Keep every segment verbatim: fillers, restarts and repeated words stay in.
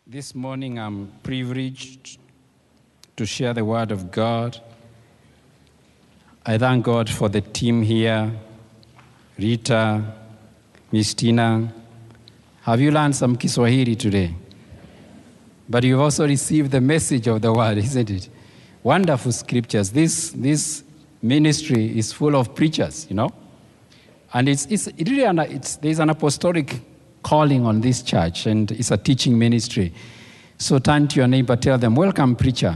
This morning I'm privileged to share the word of God. I thank God for the team here, Rita, Miss Tina. Have you learned some Kiswahili today? But you've also received the message of the word, isn't it? Wonderful scriptures. This, this ministry is full of preachers, you know? And it's, it's it really an, it's, there's an apostolic calling on this church, and it's a teaching ministry. So turn to your neighbor, tell them, welcome, preacher.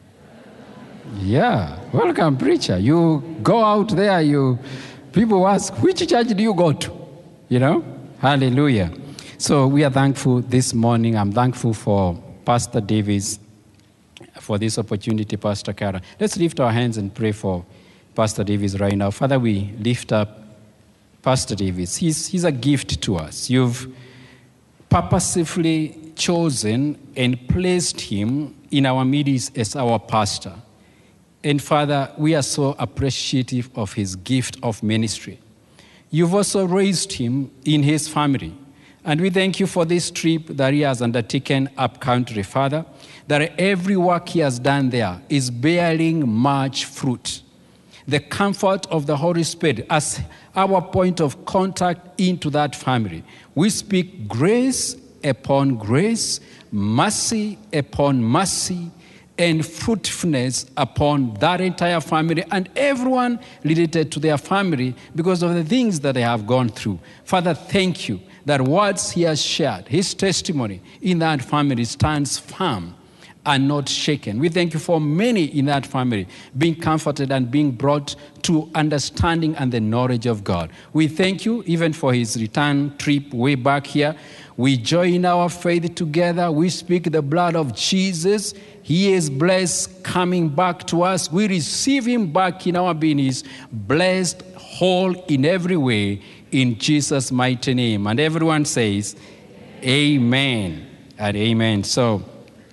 Yeah, welcome, preacher. You go out there, you people ask, which church do you go to? You know? Hallelujah. So we are thankful this morning. I'm thankful for Pastor Davis, for this opportunity, Pastor Kara. Let's lift our hands and pray for Pastor Davis right now. Father, we lift up Pastor Davis. He's, he's a gift to us. You've purposefully chosen and placed him in our midst as our pastor. And Father, we are so appreciative of his gift of ministry. You've also raised him in his family. And we thank you for this trip that he has undertaken up country, Father, that every work he has done there is bearing much fruit. The comfort of the Holy Spirit as our point of contact into that family. We speak grace upon grace, mercy upon mercy, and fruitfulness upon that entire family and everyone related to their family because of the things that they have gone through. Father, thank you that words he has shared, his testimony in that family stands firm and not shaken. We thank you for many in that family being comforted and being brought to understanding and the knowledge of God. We thank you even for his return trip way back here. We join our faith together. We speak the blood of Jesus. He is blessed coming back to us. We receive him back in our being. He's blessed, whole in every way, in Jesus' mighty name. And everyone says, amen, amen and amen. So,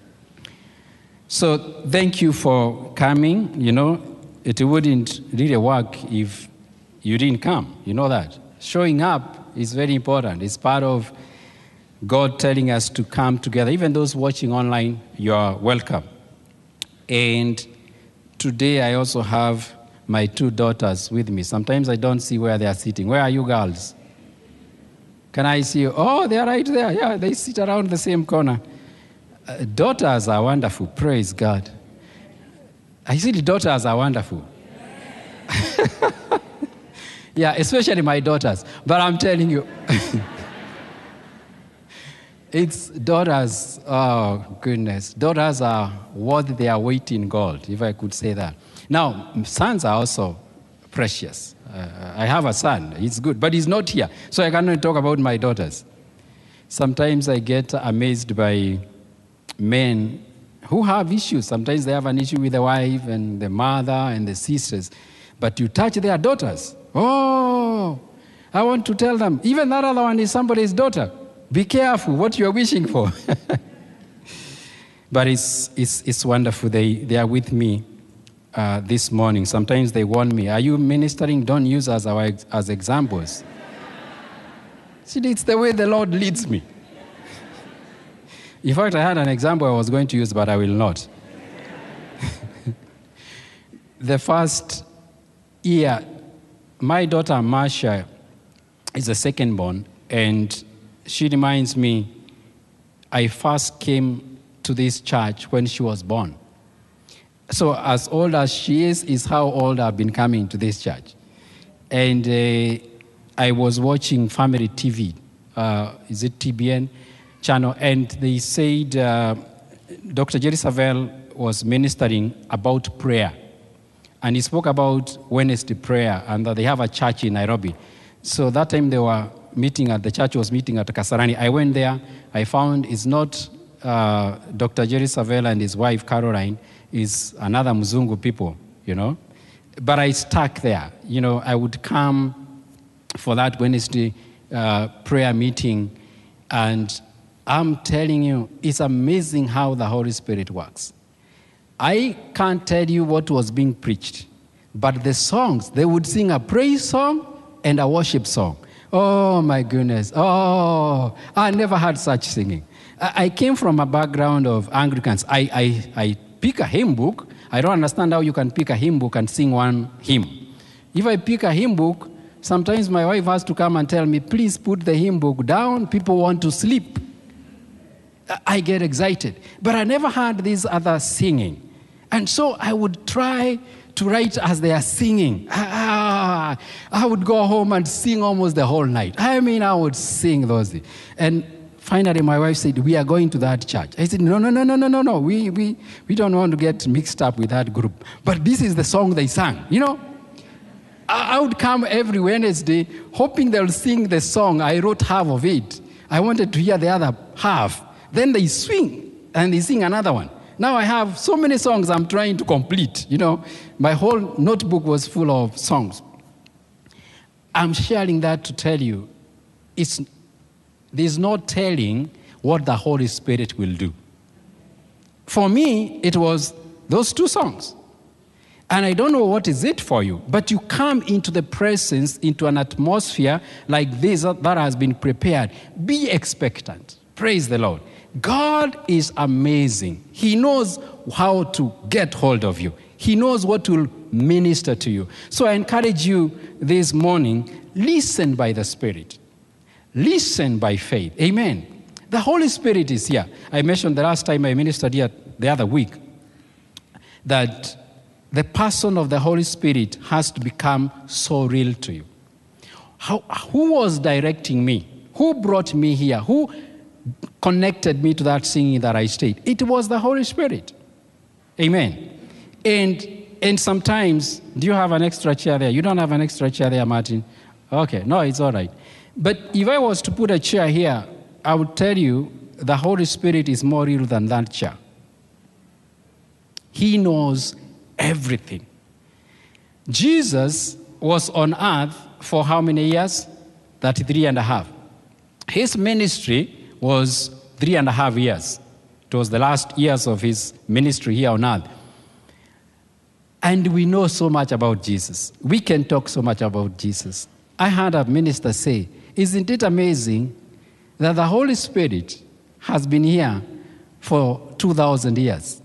So thank you for coming. You know, it wouldn't really work if you didn't come. You know that. Showing up is very important. It's part of God telling us to come together. Even those watching online, you are welcome. And today I also have my two daughters with me. Sometimes I don't see where they are sitting. Where are you girls? Can I see you? Oh, they are right there. Yeah, they sit around the same corner. Uh, daughters are wonderful. Praise God. I see the daughters are wonderful. Yeah, especially my daughters. But I'm telling you, it's daughters, oh goodness. Daughters are worth their weight in gold, if I could say that. Now, sons are also precious. Uh, I have a son. He's good, but he's not here. So I cannot talk about my daughters. Sometimes I get amazed by men who have issues. Sometimes they have an issue with the wife and the mother and the sisters. But you touch their daughters. Oh, I want to tell them, even that other one is somebody's daughter. Be careful what you're wishing for. But it's, it's, it's wonderful. They, they are with me uh, this morning. Sometimes they warn me, are you ministering? Don't use us our, as examples. See, it's the way the Lord leads me. In fact, I had an example I was going to use, but I will not. The first year, my daughter Marcia is the second born, and she reminds me, I first came to this church when she was born. So as old as she is, is how old I've been coming to this church. And uh, I was watching Family T V. Uh, is it T B N? Channel, and they said uh, Doctor Jerry Savelle was ministering about prayer. And he spoke about Wednesday prayer, and that they have a church in Nairobi. So that time they were meeting at, the church was meeting at Kasarani. I went there. I found it's not uh, Doctor Jerry Savelle and his wife Caroline, is another Mzungu people, you know. But I stuck there. You know, I would come for that Wednesday uh, prayer meeting, and I'm telling you, it's amazing how the Holy Spirit works. I can't tell you what was being preached, but the songs, they would sing a praise song and a worship song. Oh, my goodness. Oh, I never had such singing. I, I came from a background of Anglicans. I, I, I pick a hymn book. I don't understand how you can pick a hymn book and sing one hymn. If I pick a hymn book, sometimes my wife has to come and tell me, please put the hymn book down. People want to sleep. I get excited. But I never heard this other singing. And so I would try to write as they are singing. Ah, I would go home and sing almost the whole night. I mean, I would sing those things. And finally, my wife said, we are going to that church. I said, no, no, no, no, no, no, no. We, we, we don't want to get mixed up with that group. But this is the song they sang, you know. I, I would come every Wednesday hoping they'll sing the song. I wrote half of it. I wanted to hear the other half. Then they swing and they sing another one. Now I have so many songs I'm trying to complete. You know, my whole notebook was full of songs. I'm sharing that to tell you, it's, there's no telling what the Holy Spirit will do. For me, it was those two songs. And I don't know what is it for you, but you come into the presence, into an atmosphere like this that has been prepared. Be expectant. Praise the Lord. God is amazing. He knows how to get hold of you. He knows what will minister to you. So I encourage you this morning, listen by the Spirit. Listen by faith. Amen. The Holy Spirit is here. I mentioned the last time I ministered here the other week that the person of the Holy Spirit has to become so real to you. How, who was directing me? Who brought me here? Who connected me to that singing that I stayed? It was the Holy Spirit. Amen. And and sometimes, do you have an extra chair there? You don't have an extra chair there, Martin? Okay, no, it's all right. But if I was to put a chair here, I would tell you the Holy Spirit is more real than that chair. He knows everything. Jesus was on earth for how many years? thirty-three and a half. His ministry was three and a half years. It was the last years of his ministry here on earth. And we know so much about Jesus. We can talk so much about Jesus. I heard a minister say, isn't it amazing that the Holy Spirit has been here for two thousand years?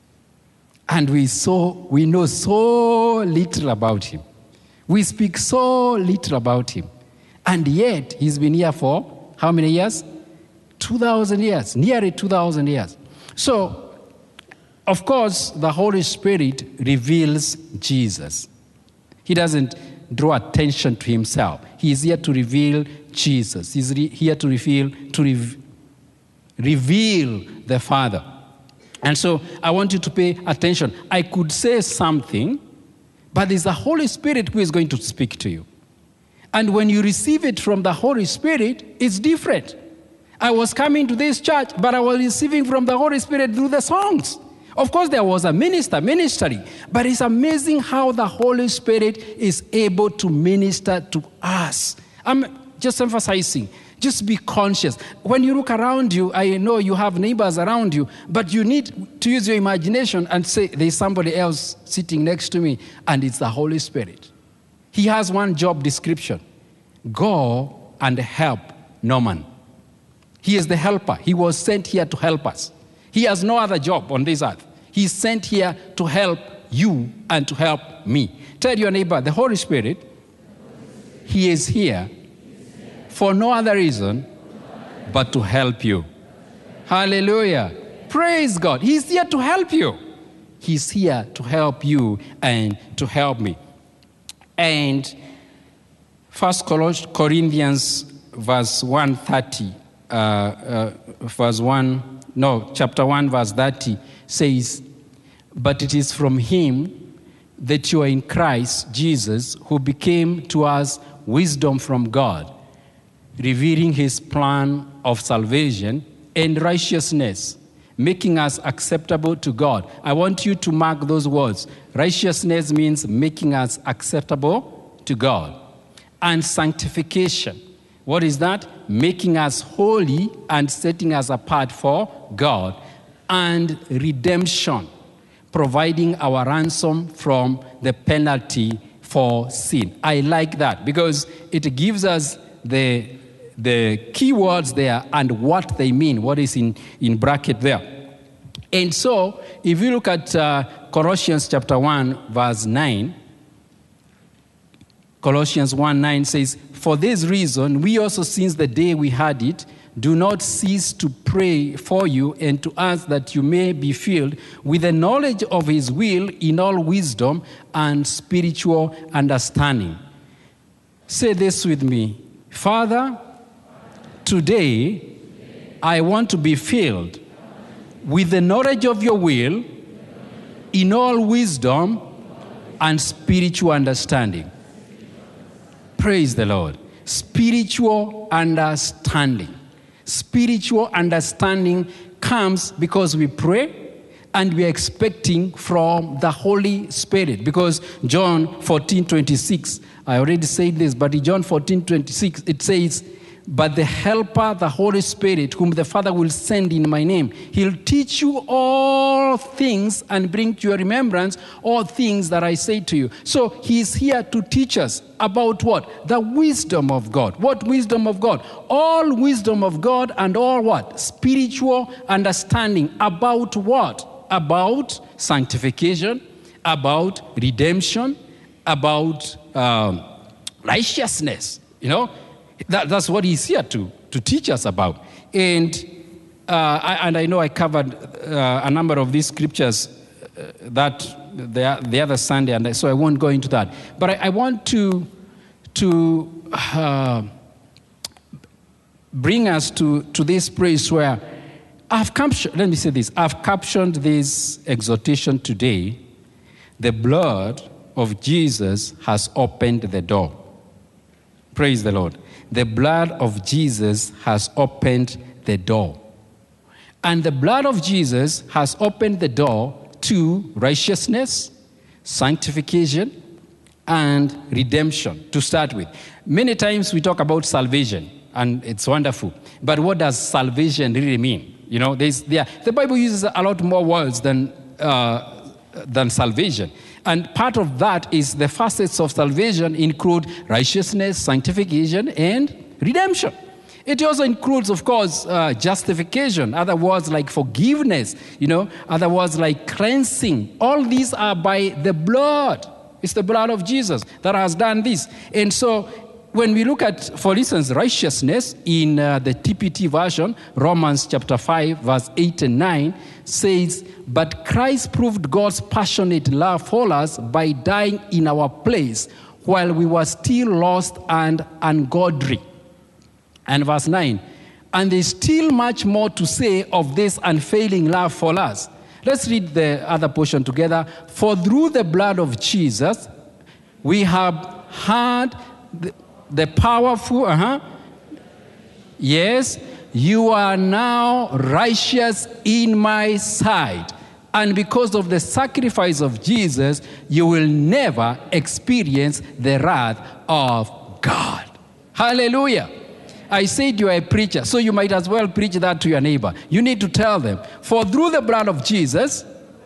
And we, so, we know so little about him. We speak so little about him. And yet, he's been here for how many years? two thousand years, nearly two thousand years. So, of course, the Holy Spirit reveals Jesus. He doesn't draw attention to himself. He is here to reveal Jesus. He's re- here to reveal, to re- reveal the Father. And so, I want you to pay attention. I could say something, but it's the Holy Spirit who is going to speak to you. And when you receive it from the Holy Spirit, it's different. I was coming to this church, but I was receiving from the Holy Spirit through the songs. Of course, there was a minister ministering, but it's amazing how the Holy Spirit is able to minister to us. I'm just emphasizing, just be conscious. When you look around you, I know you have neighbors around you, but you need to use your imagination and say, there's somebody else sitting next to me, and it's the Holy Spirit. He has one job description. Go and help Norman. He is the helper. He was sent here to help us. He has no other job on this earth. He's sent here to help you and to help me. Tell your neighbor, the Holy Spirit, he is here for no other reason but to help you. Hallelujah. Praise God. He's here to help you. He's here to help you and to help me. And First Corinthians verse one thirty, uh, uh, verse one, no, chapter one, verse thirty says, but it is from him that you are in Christ Jesus, who became to us wisdom from God, revealing his plan of salvation and righteousness, making us acceptable to God. I want you to mark those words. Righteousness means making us acceptable to God. And sanctification. What is that? Making us holy and setting us apart for God. And redemption, providing our ransom from the penalty for sin. I like that because it gives us the, the key words there and what they mean, what is in, in bracket there. And so, if you look at uh, Colossians chapter one, verse nine, Colossians one nine says, "For this reason, we also, since the day we had it, do not cease to pray for you and to ask that you may be filled with the knowledge of his will in all wisdom and spiritual understanding." Say this with me. Father, today I want to be filled with the knowledge of your will in all wisdom and spiritual understanding. Praise the Lord. Spiritual understanding. Spiritual understanding comes because we pray and we are expecting from the Holy Spirit. Because John fourteen twenty-six, I already said this, but in John fourteen twenty-six, it says, "But the Helper, the Holy Spirit, whom the Father will send in my name, he'll teach you all things and bring to your remembrance all things that I say to you." So he's here to teach us about what? The wisdom of God. What wisdom of God? All wisdom of God and all what? Spiritual understanding. About what? About sanctification, about redemption, about um, righteousness, you know? That, that's what he's here to, to teach us about. And, uh, I, and I know I covered uh, a number of these scriptures uh, that the, the other Sunday, and so I won't go into that. But I, I want to, to uh, bring us to, to this place where I've captured, let me say this, I've captioned this exhortation today. The blood of Jesus has opened the door. Praise the Lord. The blood of Jesus has opened the door. And the blood of Jesus has opened the door to righteousness, sanctification, and redemption, to start with. Many times we talk about salvation, and it's wonderful. But what does salvation really mean? You know, there's, there, the Bible uses a lot more words than, uh, than salvation. And part of that is the facets of salvation include righteousness, sanctification, and redemption. It also includes, of course, uh, justification, other words like forgiveness, you know, other words like cleansing. All these are by the blood. It's the blood of Jesus that has done this. And so when we look at, for instance, righteousness in uh, the T P T version, Romans chapter five, verse eight and nine, says, "But Christ proved God's passionate love for us by dying in our place while we were still lost and ungodly." And verse nine, "And there's still much more to say of this unfailing love for us." Let's read the other portion together. "For through the blood of Jesus, we have had the, the powerful, uh-huh, yes, you are now righteous in my sight. And because of the sacrifice of Jesus, you will never experience the wrath of God." Hallelujah. I said you are a preacher, so you might as well preach that to your neighbor. You need to tell them, for through the blood of Jesus,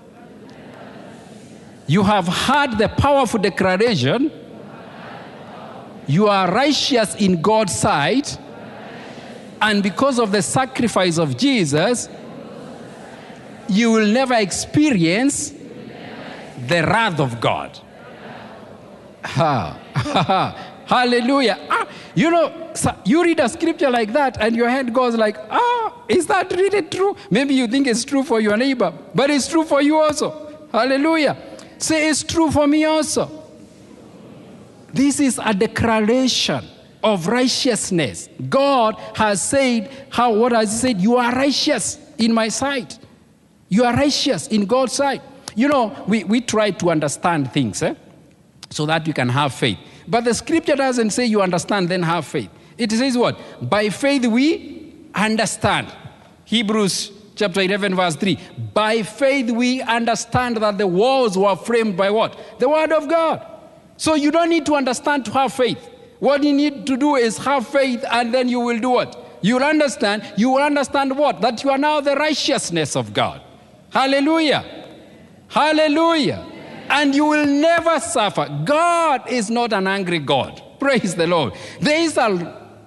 you have had the powerful declaration, you are righteous in God's sight, and because of the sacrifice of Jesus, you will never experience the wrath of God. Ha, ha, ha. Hallelujah. Ah, you know, you read a scripture like that and your head goes like, ah, is that really true? Maybe you think it's true for your neighbor, but it's true for you also. Hallelujah. Say, it's true for me also. This is a declaration of righteousness. God has said, how, what has he said? You are righteous in my sight. You are righteous in God's sight. You know, we, we try to understand things, eh? So that we can have faith. But the scripture doesn't say you understand, then have faith. It says what? By faith we understand. Hebrews chapter eleven, verse three. By faith we understand that the worlds were framed by what? The word of God. So you don't need to understand to have faith. What you need to do is have faith, and then you will do what? You will understand. You will understand what? That you are now the righteousness of God. Hallelujah. Hallelujah. And you will never suffer. God is not an angry God. Praise the Lord. There is a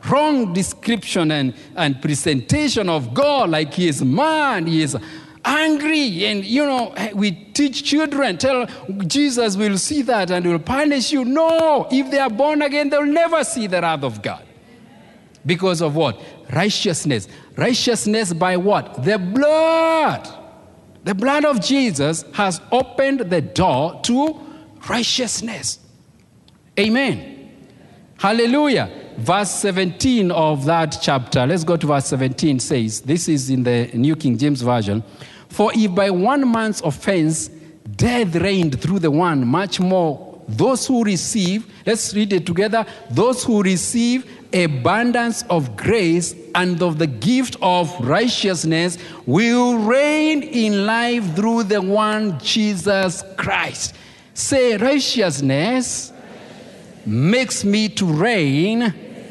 wrong description and, and presentation of God, like he is mad, he is angry. And, you know, we teach children, tell Jesus will see that and will punish you. No, if they are born again, they'll never see the wrath of God. Because of what? Righteousness. Righteousness by what? The blood. The blood of Jesus has opened the door to righteousness. Amen. Hallelujah. Verse seventeen of that chapter, let's go to verse seventeen, says, this is in the New King James Version, for if by one man's offense death reigned through the one, much more those who receive, let's read it together, those who receive abundance of grace and of the gift of righteousness will reign in life through the one Jesus Christ. Say, righteousness makes me to reign,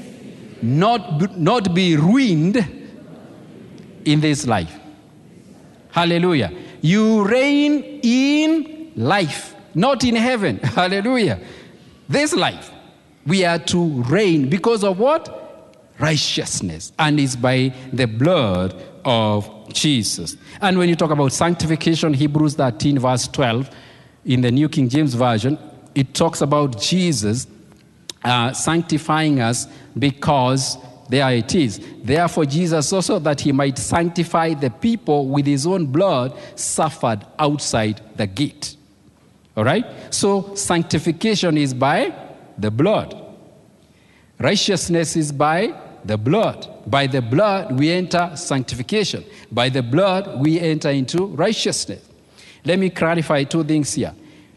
not, not be ruined in this life. Hallelujah. You reign in life, not in heaven. Hallelujah. This life, we are to reign because of what? Righteousness. And it's by the blood of Jesus. And when you talk about sanctification, Hebrews thirteen verse twelve, in the New King James Version, it talks about Jesus uh, sanctifying us because, there it is, therefore Jesus also, that he might sanctify the people with his own blood, suffered outside the gate. All right? So sanctification is by the blood. Righteousness is by the blood. By the blood, we enter sanctification. By the blood, we enter into righteousness. Let me clarify two things here.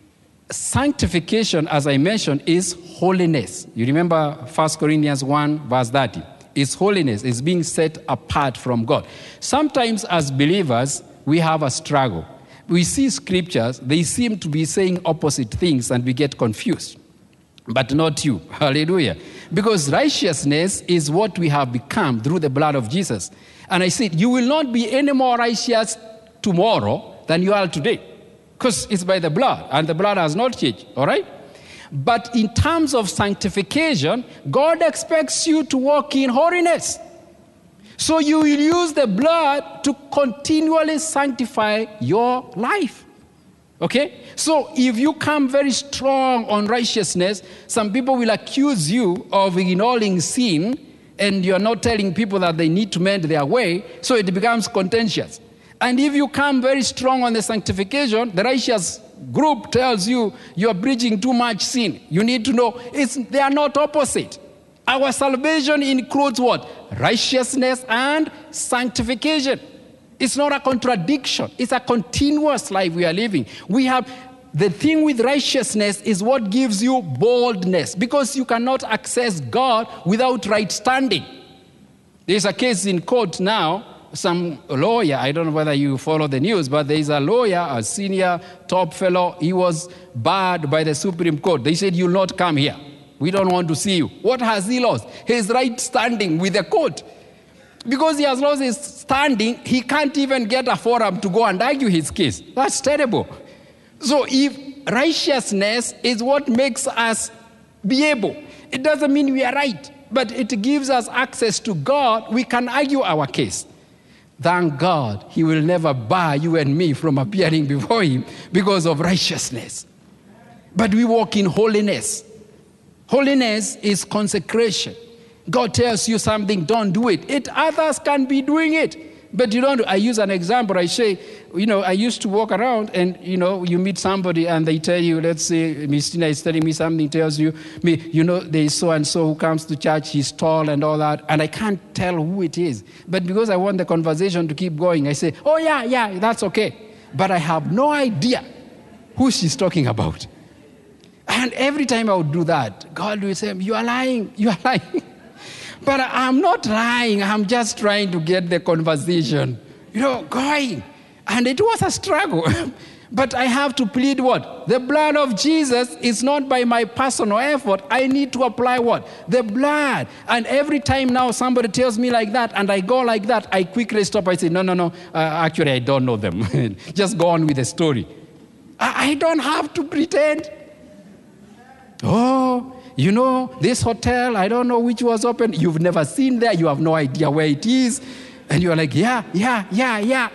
Sanctification, as I mentioned, is holiness. You remember First Corinthians one, verse thirty. It's holiness. It's being set apart from God. Sometimes as believers, we have a struggle. We see scriptures, they seem to be saying opposite things and we get confused. But not you. Hallelujah. Because righteousness is what we have become through the blood of Jesus. And I said, you will not be any more righteous tomorrow than you are today. Because it's by the blood, and the blood has not changed. All right? But in terms of sanctification, God expects you to walk in holiness. So you will use the blood to continually sanctify your life. Okay? So if you come very strong on righteousness, some people will accuse you of ignoring sin, and you're not telling people that they need to mend their way, so it becomes contentious. And if you come very strong on the sanctification, the righteous group tells you you're preaching too much sin. You need to know it's, they are not opposite. Our salvation includes what? Righteousness and sanctification. It's not a contradiction. It's a continuous life we are living. We have, the thing with righteousness is what gives you boldness, because you cannot access God without right standing. There's a case in court now, some lawyer, I don't know whether you follow the news, but there is a lawyer, a senior top fellow, he was barred by the Supreme Court. They said, you'll not come here. We don't want to see you. What has he lost? His right standing with the court. Because he has lost his standing, he can't even get a forum to go and argue his case. That's terrible. So if righteousness is what makes us be able, it doesn't mean we are right, but it gives us access to God. We can argue our case. Thank God, he will never bar you and me from appearing before him because of righteousness. But we walk in holiness. Holiness is consecration. God tells you something, don't do it. It others can be doing it, but you don't. I use an example. I say, you know, I used to walk around and, you know, you meet somebody and they tell you, let's say, Miss Tina is telling me something, tells you, me, you know, there is so-and-so who comes to church, he's tall and all that, and I can't tell who it is. But because I want the conversation to keep going, I say, oh, yeah, yeah, that's okay. But I have no idea who she's talking about. And every time I would do that, God will say, you are lying, you are lying. But I'm not lying. I'm just trying to get the conversation, you know, going. And it was a struggle. But I have to plead what? The blood of Jesus is not by my personal effort. I need to apply what? The blood. And every time now somebody tells me like that and I go like that, I quickly stop. I say, no, no, no. Uh, actually, I don't know them. Just go on with the story. I, I don't have to pretend. Oh, you know, this hotel, I don't know which was open. You've never seen there. You have no idea where it is. And you're like, yeah, yeah, yeah, yeah.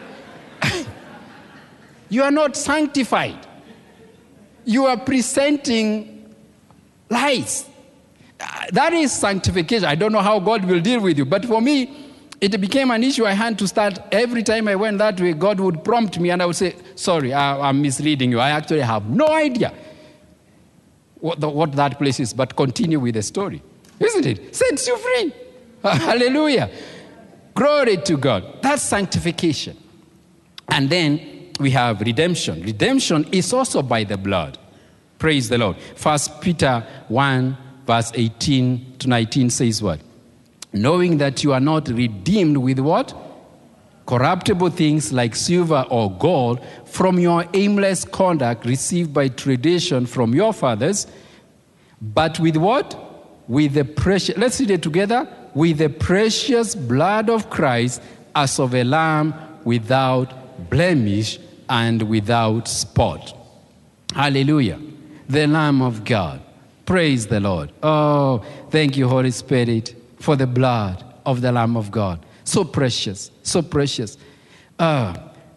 You are not sanctified. You are presenting lies. That is sanctification. I don't know how God will deal with you. But for me, it became an issue I had to start. Every time I went that way, God would prompt me and I would say, sorry, I, I'm misleading you. I actually have no idea what, the, what that place is. But continue with the story. Isn't it? Sets you free. Hallelujah. Glory to God. That's sanctification. And then we have redemption. Redemption is also by the blood. Praise the Lord. First Peter one, verse eighteen to nineteen says what? Knowing that you are not redeemed with what? Corruptible things like silver or gold from your aimless conduct received by tradition from your fathers, but with what? With the precious, let's read it together. With the precious blood of Christ as of a lamb without blemish and without spot. Hallelujah. The Lamb of God. Praise the Lord. Oh, thank you, Holy Spirit, for the blood of the Lamb of God. So precious, so precious. Uh,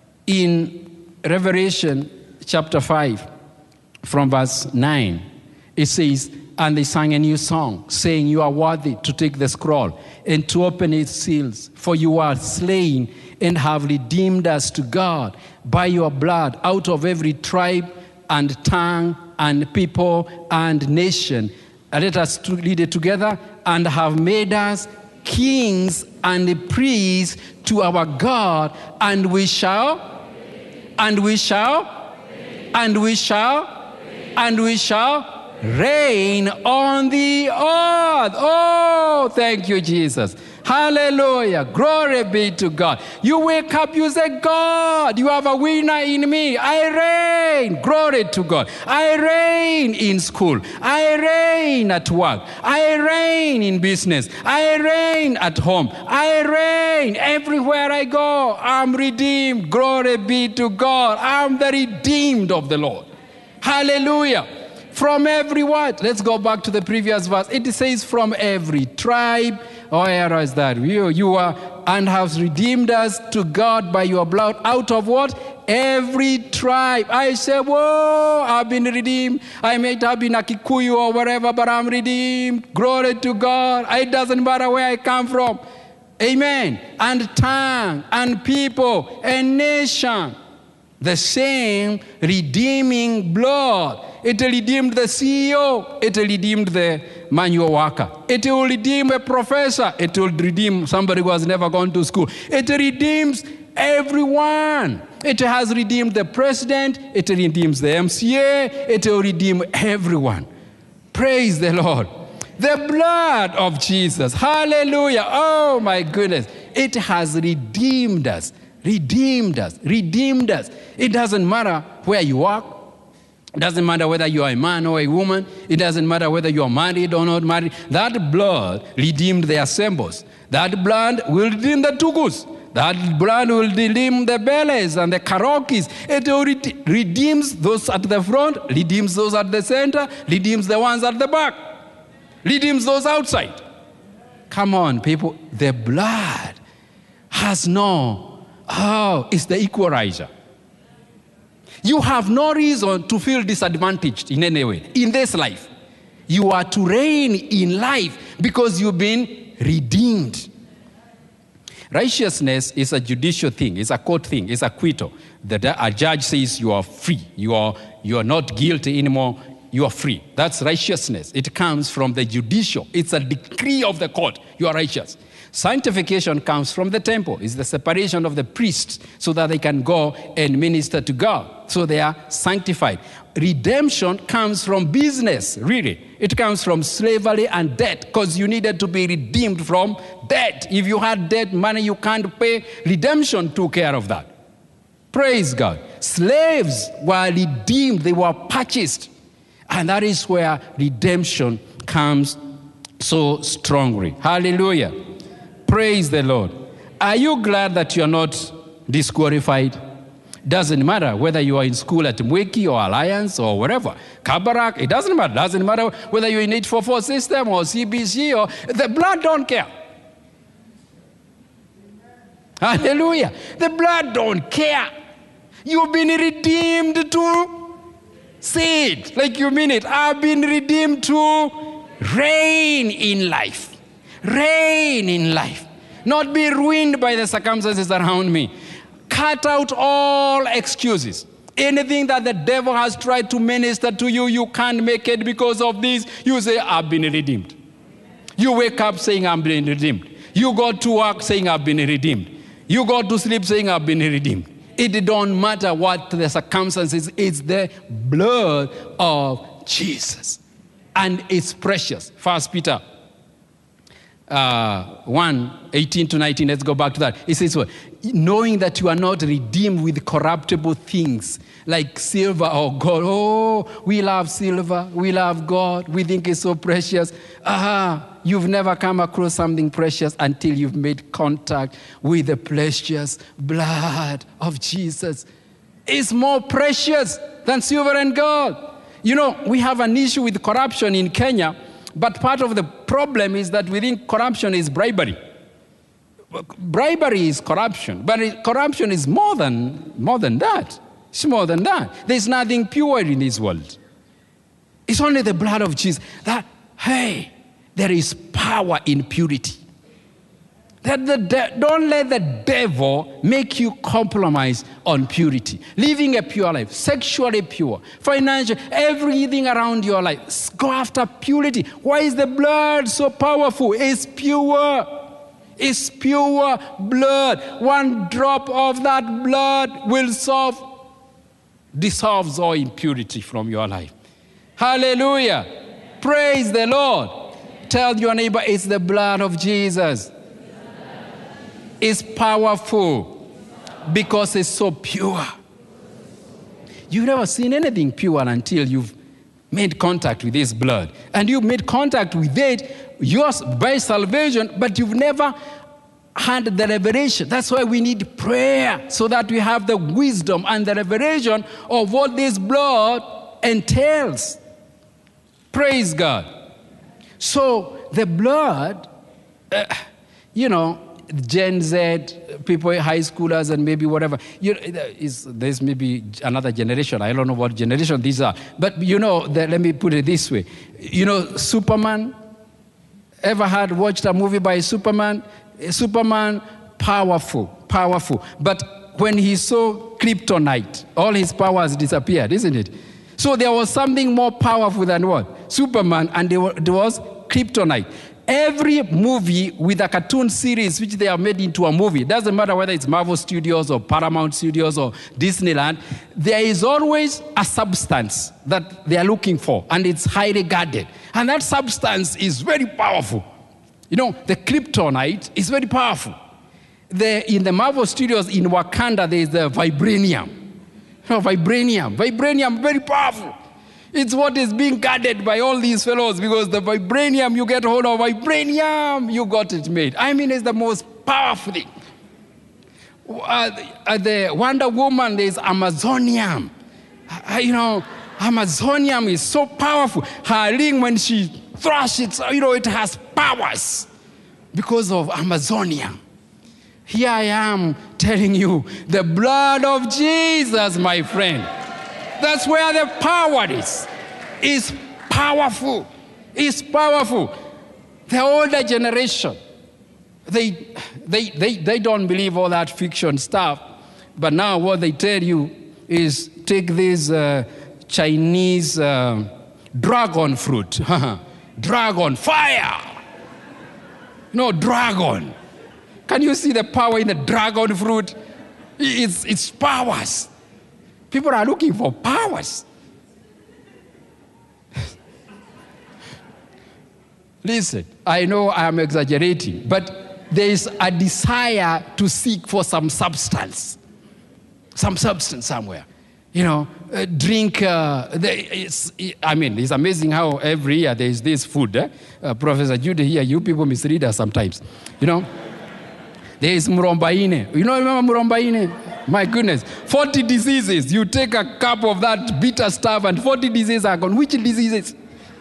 in Revelation chapter five, from verse nine, it says, and they sang a new song, saying, you are worthy to take the scroll and to open its seals, for you are slain and have redeemed us to God by your blood out of every tribe and tongue and people and nation. Let us read it together. And have made us kings and priests to our God, and we shall, and we shall, and we shall, and we shall reign on the earth. Oh, thank you, Jesus. Hallelujah. Glory be to God. You wake up, you say, God, you have a winner in me. I reign. Glory to God. I reign in school. I reign at work. I reign in business. I reign at home. I reign everywhere I go. I'm redeemed. Glory be to God. I'm the redeemed of the Lord. Hallelujah. From every what? Let's go back to the previous verse. It says from every tribe. Oh, where is that? You, you are and have redeemed us to God by your blood out of what? Every tribe. I say, whoa, I've been redeemed. I may have been a Kikuyu or whatever, but I'm redeemed. Glory to God. It doesn't matter where I come from. Amen. And tongue and people and nation. The same redeeming blood. It redeemed the C E O. It redeemed the manual worker. It will redeem a professor. It will redeem somebody who has never gone to school. It redeems everyone. It has redeemed the president. It redeems the M C A. It will redeem everyone. Praise the Lord. The blood of Jesus. Hallelujah. Oh my goodness. It has redeemed us. Redeemed us. Redeemed us. It doesn't matter where you work. It doesn't matter whether you are a man or a woman. It doesn't matter whether you are married or not married. That blood redeemed the assembles. That blood will redeem the Tugus. That blood will redeem the Beles and the Karokis. It redeems those at the front, redeems those at the center, redeems the ones at the back, redeems those outside. Come on, people. The blood has no, oh, it's the equalizer. You have no reason to feel disadvantaged in any way in this life. You are to reign in life because you've been redeemed. Righteousness is a judicial thing. It's a court thing. It's a acquittal. The, a judge says you are free. You are, you are not guilty anymore. You are free. That's righteousness. It comes from the judicial. It's a decree of the court. You are righteous. Sanctification comes from the temple. It's the separation of the priests so that they can go and minister to God. So they are sanctified. Redemption comes from business, really. It comes from slavery and debt because you needed to be redeemed from debt. If you had debt, money you can't pay, redemption took care of that. Praise God. Slaves were redeemed. They were purchased. And that is where redemption comes so strongly. Hallelujah. Praise the Lord. Are you glad that you're not disqualified? Doesn't matter whether you are in school at Mweki or Alliance or wherever. Kabarak, it doesn't matter. Doesn't matter whether you're in eight forty-four system or C B C or the blood don't care. Hallelujah. The blood don't care. You've been redeemed to, say it like you mean it. I've been redeemed to reign in life. Reign in life. Not be ruined by the circumstances around me. Cut out all excuses. Anything that the devil has tried to minister to you, you can't make it because of this. You say, I've been redeemed. You wake up saying, I've been redeemed. You go to work saying, I've been redeemed. You go to sleep saying, I've been redeemed. It don't matter what the circumstances. It's the blood of Jesus. And it's precious. First Peter uh, one, eighteen to nineteen. Let's go back to that. It says, well, knowing that you are not redeemed with corruptible things like silver or gold. Oh, we love silver. We love gold. We think it's so precious. Aha, you've never come across something precious until you've made contact with the precious blood of Jesus. It's more precious than silver and gold. You know, we have an issue with corruption in Kenya, but part of the problem is that we think corruption is bribery. Bribery is corruption, but it, corruption is more than, more than that. It's more than that. There's nothing pure in this world. It's only the blood of Jesus. That, hey, there is power in purity. That the de- don't let the devil make you compromise on purity. Living a pure life, sexually pure, financial, everything around your life. Go after purity. Why is the blood so powerful? It's pure. It's pure blood. One drop of that blood will solve, dissolves all impurity from your life. Hallelujah. Praise the Lord. Tell your neighbor, it's the blood of Jesus. It's powerful because it's so pure. You've never seen anything pure until you've made contact with this blood. And you made contact with it, yours by salvation, but you've never had the revelation. That's why we need prayer, so that we have the wisdom and the revelation of what this blood entails. Praise God. So the blood, uh, you know, Gen Z, people, high schoolers, and maybe whatever. You, is, there's maybe another generation. I don't know what generation these are. But, you know, the, let me put it this way. You know, Superman, ever had watched a movie by Superman? Superman, powerful, powerful. But when he saw kryptonite, all his powers disappeared, isn't it? So there was something more powerful than what? Superman, and there was kryptonite. Every movie with a cartoon series which they have made into a movie, doesn't matter whether it's Marvel Studios or Paramount Studios or Disneyland, there is always a substance that they are looking for, and it's highly guarded. And that substance is very powerful. You know, the kryptonite is very powerful. The, in the Marvel Studios in Wakanda, there is the vibranium. You know, vibranium. Vibranium, very powerful. It's what is being guarded by all these fellows, because the vibranium, you get hold of vibranium, you got it made. I mean, it's the most powerful thing. Uh, uh, the Wonder Woman, there's Amazonium. Uh, you know, Amazonium is so powerful. Her ring, when she thrashes it, you know, it has powers because of Amazonium. Here I am telling you, the blood of Jesus, my friend. That's where the power is. It's powerful. It's powerful. The older generation, they, they, they, they don't believe all that fiction stuff. But now what they tell you is take this uh, Chinese uh, dragon fruit. Dragon, fire. No, dragon. Can you see the power in the dragon fruit? It's, it's powers. People are looking for powers. Listen, I know I am exaggerating, but there is a desire to seek for some substance. Some substance somewhere. You know, uh, drink, uh, the, it's, I mean, it's amazing how every year there is this food. Eh? Uh, Professor Judy here, you people misread us sometimes. You know, there is murombaine. You know, remember murombaine? My goodness. forty diseases. You take a cup of that bitter stuff and forty diseases are gone. Which diseases?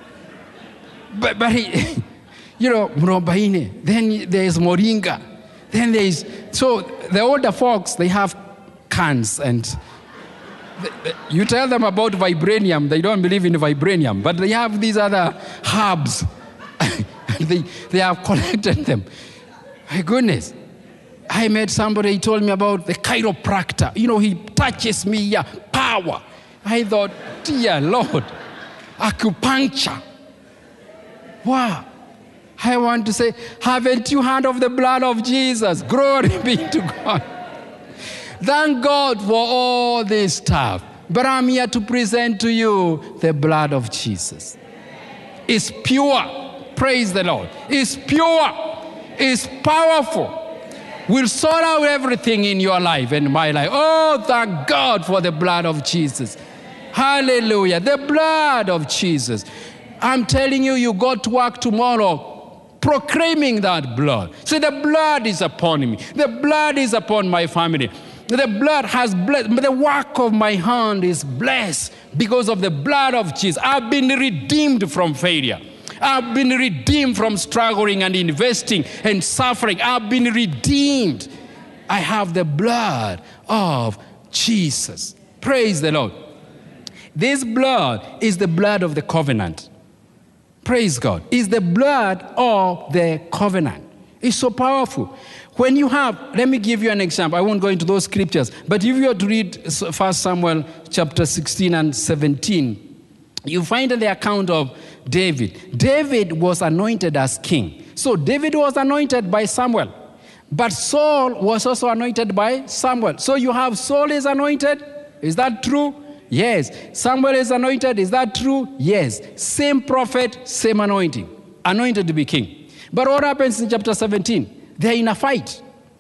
But, but he, you know, mrobaine. Then there's moringa. Then there's, so the older folks, they have cans and the, the, you tell them about vibranium, they don't believe in vibranium, but they have these other herbs. they, they have collected them. My goodness. I met somebody, he told me about the chiropractor. You know, he touches me, yeah, power. I thought, dear Lord, acupuncture. Wow. I want to say, haven't you heard of the blood of Jesus? Glory be to God. Thank God for all this stuff. But I'm here to present to you the blood of Jesus. It's pure. Praise the Lord. It's pure. It's powerful. Will sort out everything in your life and my life. Oh, thank God for the blood of Jesus. Hallelujah. The blood of Jesus. I'm telling you, you go to work tomorrow proclaiming that blood. So the blood is upon me. The blood is upon my family. The blood has blessed. The work of my hand is blessed because of the blood of Jesus. I've been redeemed from failure. I've been redeemed from struggling and investing and suffering. I've been redeemed. I have the blood of Jesus. Praise the Lord. This blood is the blood of the covenant. Praise God. It's the blood of the covenant. It's so powerful. When you have, let me give you an example. I won't go into those scriptures, but if you were to read First Samuel chapter sixteen and seventeen, you find in the account of David. David was anointed as king. So David was anointed by Samuel. But Saul was also anointed by Samuel. So you have Saul is anointed. Is that true? Yes. Samuel is anointed. Is that true? Yes. Same prophet, same anointing. Anointed to be king. But what happens in chapter seventeen? They're in a fight.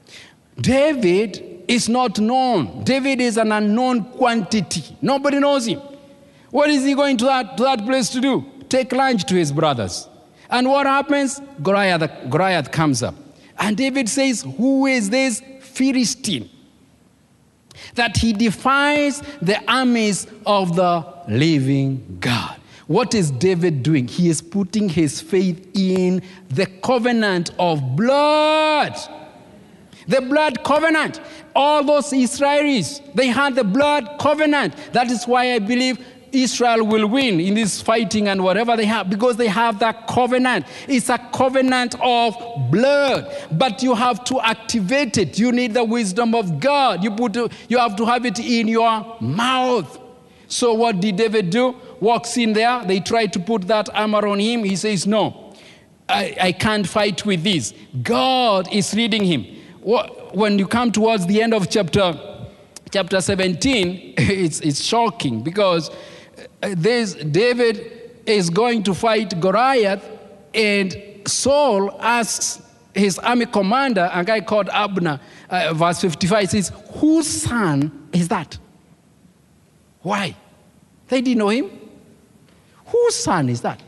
David is not known. David is an unknown quantity. Nobody knows him. What is he going to that, to that place to do? Take lunch to his brothers. And what happens? Goliath, Goliath comes up. And David says, who is this Philistine? That he defies the armies of the living God. What is David doing? He is putting his faith in the covenant of blood. The blood covenant. All those Israelis, they had the blood covenant. That is why I believe Israel will win in this fighting and whatever they have, because they have that covenant. It's a covenant of blood, but you have to activate it. You need the wisdom of God. You put, you have to have it in your mouth. So what did David do? Walks in there. They try to put that armor on him. He says, no, I, I can't fight with this. God is leading him. When you come towards the end of chapter, chapter seventeen, it's, it's shocking because This, David is going to fight Goliath, and Saul asks his army commander, a guy called Abner, uh, verse fifty-five, says, whose son is that? Why? They didn't know him. Whose son is that?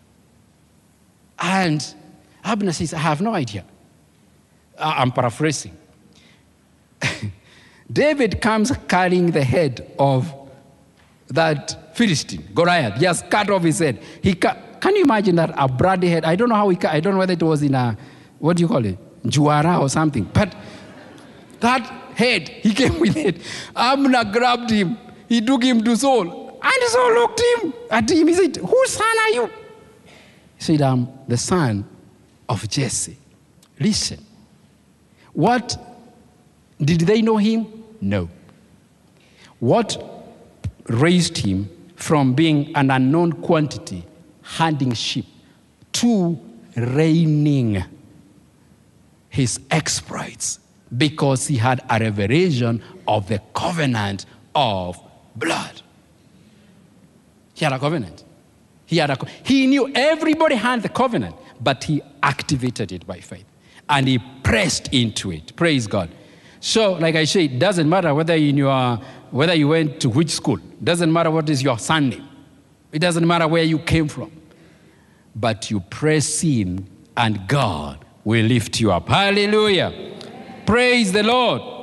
And Abner says, I have no idea. Uh, I'm paraphrasing. David comes carrying the head of that Philistine, Goliath. He has cut off his head. He ca- can you imagine that, a bloody head? I don't know how he cut, I don't know whether it was in a, what do you call it, juara or something. But that head, he came with it. Abner grabbed him. He took him to Saul. And Saul looked him at him. He said, whose son are you? He said, I'm the son of Jesse. Listen. What, did they know him? No. What raised him from being an unknown quantity, herding sheep, to reigning, his exploits, because he had a revelation of the covenant of blood. He had a covenant. He had a, he knew everybody had the covenant, but he activated it by faith. And he pressed into it. Praise God. So, like I say, it doesn't matter whether in your, whether you went to which school. It doesn't matter what is your surname. It doesn't matter where you came from. But you press in, and God will lift you up. Hallelujah. Praise the Lord.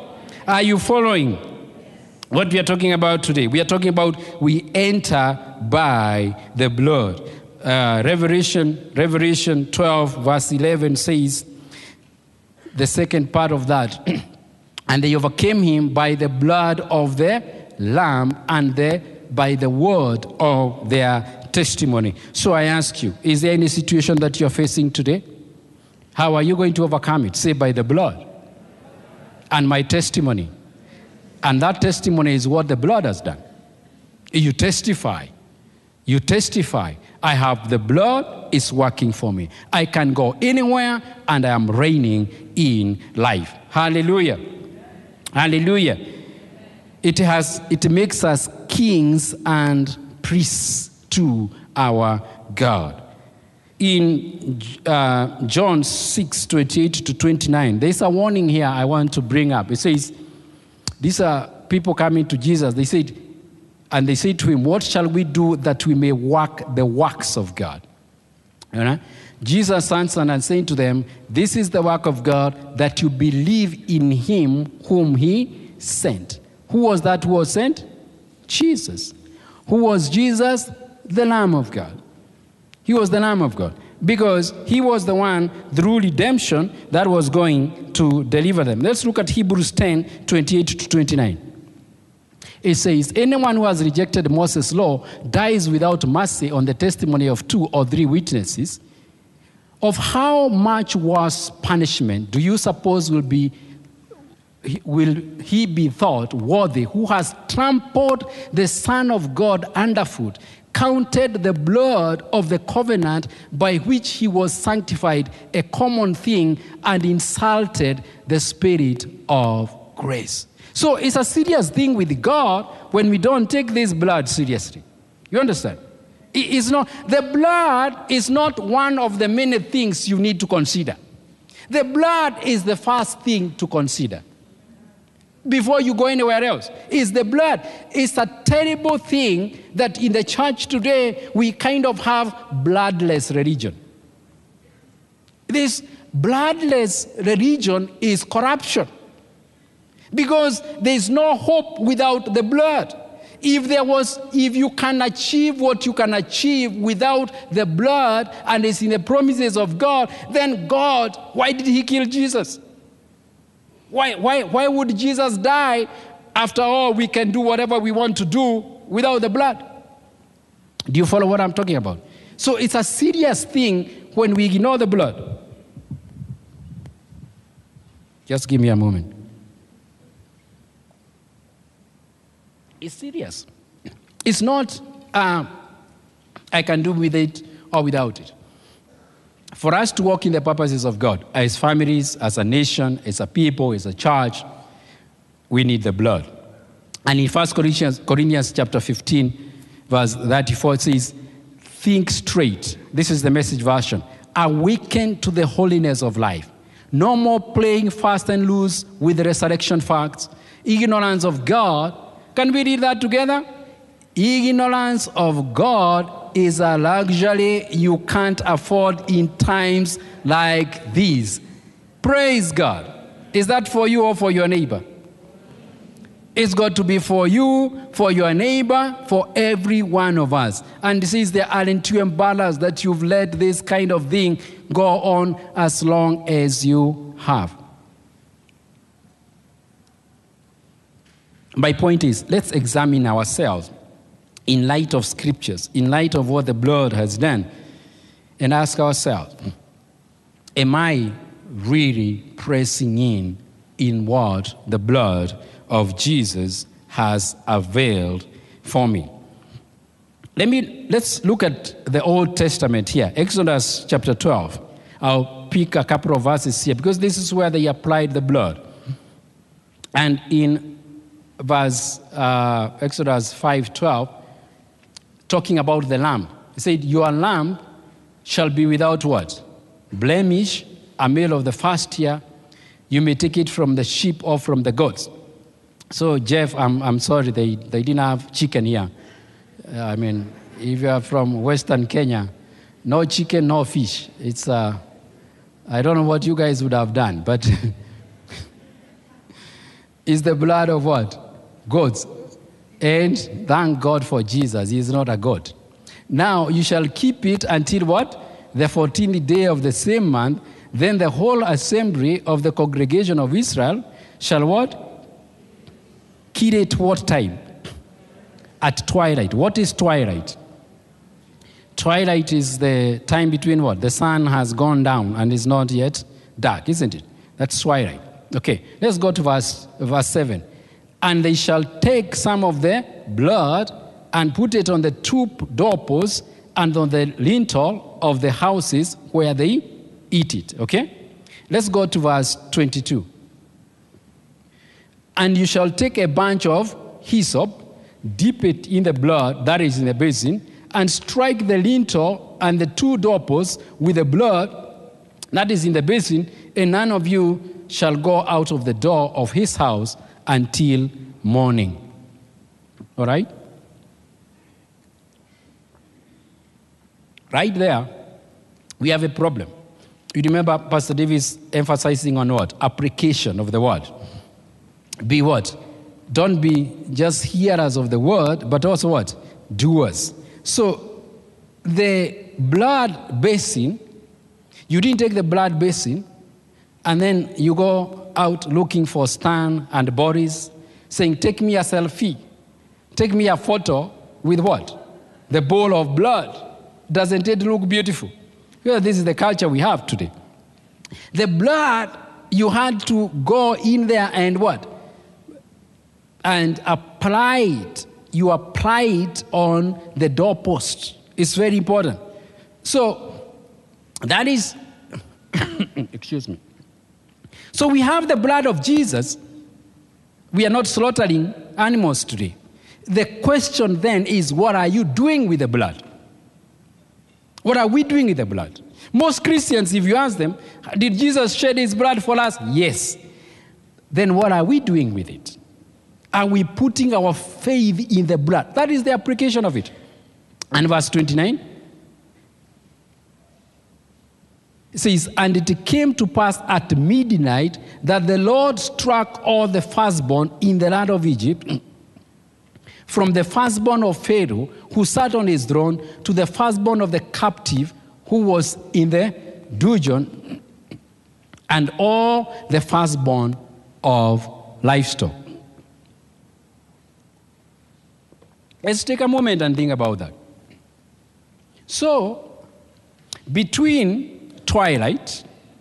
Are you following what we are talking about today? We are talking about we enter by the blood. Uh, Revelation, Revelation twelve, verse eleven says, the second part of that, and they overcame him by the blood of the Lamb and the, by the word of their testimony. So I ask you, is there any situation that you're facing today? How are you going to overcome it? Say, by the blood and my testimony. And that testimony is what the blood has done. You testify. You testify. I have the blood, is working for me. I can go anywhere and I am reigning in life. Hallelujah. Hallelujah. It has, it makes us kings and priests to our God. In uh, John six, twenty-eight to twenty-nine, there's a warning here I want to bring up. It says, these are people coming to Jesus. They said, and they said to him, what shall we do that we may work the works of God? You know? Jesus answered and saying to them, this is the work of God, that you believe in him whom he sent. Who was that who was sent? Jesus. Who was Jesus? The Lamb of God. He was the Lamb of God. Because he was the one, through redemption, that was going to deliver them. Let's look at Hebrews ten, twenty-eight to twenty-nine. It says, anyone who has rejected Moses' law dies without mercy on the testimony of two or three witnesses. Of how much worse punishment do you suppose will be will he be thought worthy who has trampled the Son of God underfoot, counted the blood of the covenant by which he was sanctified a common thing, and insulted the Spirit of grace? So it's a serious thing with God when we don't take this blood seriously. You understand? It is not, the blood is not one of the many things you need to consider. The blood is the first thing to consider before you go anywhere else. It's the blood. It's a terrible thing that in the church today we kind of have bloodless religion. This bloodless religion is corruption. Because there's no hope without the blood. If there was, if you can achieve what you can achieve without the blood and it's in the promises of God, then God, why did he kill Jesus? Why, why, why would Jesus die? After all, we can do whatever we want to do without the blood. Do you follow what I'm talking about? So it's a serious thing when we ignore the blood. Just give me a moment. It's serious. It's not, uh, I can do with it or without it. For us to walk in the purposes of God, as families, as a nation, as a people, as a church, we need the blood. And in First Corinthians, Corinthians chapter fifteen, verse thirty-four, it says, think straight. This is the Message version. Awaken to the holiness of life. No more playing fast and loose with the resurrection facts. Ignorance of God. Can we read that together? Ignorance of God is a luxury you can't afford in times like these. Praise God. Is that for you or for your neighbor? It's got to be for you, for your neighbor, for every one of us. And this is the aren't you embarrassed that you've let this kind of thing go on as long as you have? My point is, let's examine ourselves in light of scriptures, in light of what the blood has done, and ask ourselves, am I really pressing in in what the blood of Jesus has availed for me? Let me, let's look at the Old Testament here, Exodus chapter twelve. I'll pick a couple of verses here because this is where they applied the blood. And in verse uh, Exodus five twelve, talking about the lamb. He said, your lamb shall be without what? Blemish, a male of the first year. You may take it from the sheep or from the goats. So, Jeff, I'm, I'm sorry, they, they didn't have chicken here. Uh, I mean, if you are from Western Kenya, no chicken, no fish. It's, uh, I don't know what you guys would have done, but is the blood of what? Goats. And thank God for Jesus. He is not a God. Now you shall keep it until what? The fourteenth day of the same month. Then the whole assembly of the congregation of Israel shall what? Kill it what time? At twilight. What is twilight? Twilight is the time between what? The sun has gone down and is not yet dark, isn't it? That's twilight. Okay, let's go to verse, verse seven. And they shall take some of the blood and put it on the two doorposts and on the lintel of the houses where they eat it. Okay? Let's go to verse twenty-two. And you shall take a bunch of hyssop, dip it in the blood that is in the basin, and strike the lintel and the two doorposts with the blood that is in the basin, and none of you shall go out of the door of his house until morning. All right? Right there, we have a problem. You remember Pastor Davis emphasizing on what? Application of the word. Be what? Don't be just hearers of the word, but also what? Doers. So the blood basin, you didn't take the blood basin, and then you go out looking for Stan and Boris, saying, take me a selfie. Take me a photo with what? The bowl of blood. Doesn't it look beautiful? Well, this is the culture we have today. The blood, you had to go in there and what? And apply it. You apply it on the doorpost. It's very important. So, that is, excuse me. So we have the blood of Jesus. We are not slaughtering animals today. The question then is, what are you doing with the blood? What are we doing with the blood? Most Christians, if you ask them, did Jesus shed his blood for us? Yes. Then what are we doing with it? Are we putting our faith in the blood? That is the application of it. And verse twenty-nine, it says, and it came to pass at midnight that the Lord struck all the firstborn in the land of Egypt, from the firstborn of Pharaoh, who sat on his throne, to the firstborn of the captive, who was in the dungeon, and all the firstborn of livestock. Let's take a moment and think about that. So, between twilight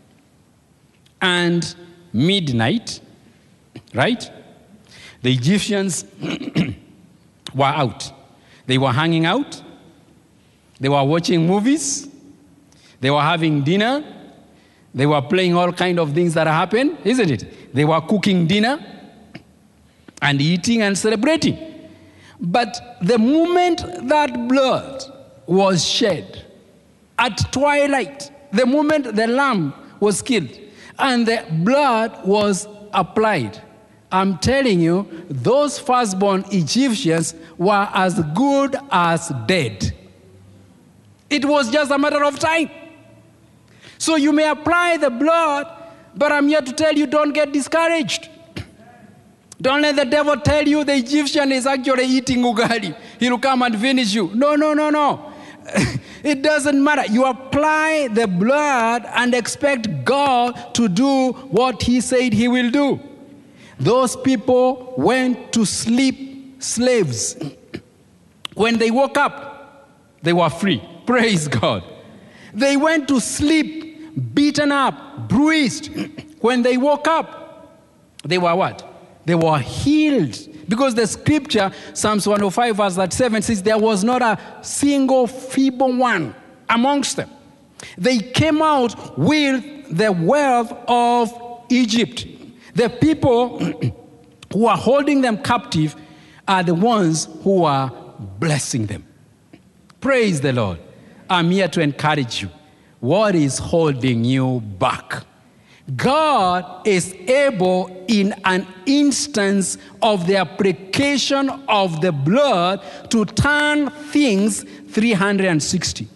and midnight, right, the Egyptians were out. They were hanging out. They were watching movies. They were having dinner. They were playing all kinds of things that happen, isn't it? They were cooking dinner and eating and celebrating. But the moment that blood was shed, at twilight, the moment the lamb was killed, and the blood was applied, I'm telling you, those firstborn Egyptians were as good as dead. It was just a matter of time. So you may apply the blood, but I'm here to tell you, don't get discouraged. Don't let the devil tell you the Egyptian is actually eating ugali. He'll come and finish you. No, no, no, no. It doesn't matter. You apply the blood and expect God to do what he said he will do. Those people went to sleep slaves. When they woke up, they were free. Praise God. They went to sleep beaten up, bruised. When they woke up, they were what? They were healed. Because the scripture, Psalms one oh five verse thirty-seven says, there was not a single feeble one amongst them. They came out with the wealth of Egypt. The people who are holding them captive are the ones who are blessing them. Praise the Lord. I'm here to encourage you. What is holding you back? God is able in an instance of the application of the blood to turn things three hundred sixty.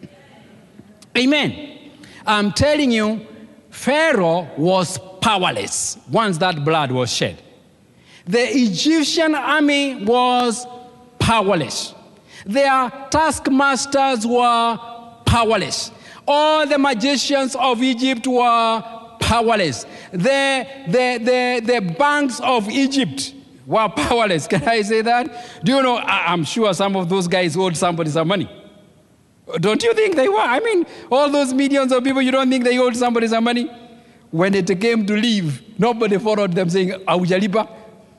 Amen. I'm telling you, Pharaoh was powerless once that blood was shed. The Egyptian army was powerless. Their taskmasters were powerless. All the magicians of Egypt were powerless. The, the, the, the banks of Egypt were powerless. Can I say that? Do you know, I'm sure some of those guys owed somebody some money. Don't you think they were? I mean, all those millions of people, you don't think they owed somebody some money? When it came to leave, nobody followed them saying, Aujalipa.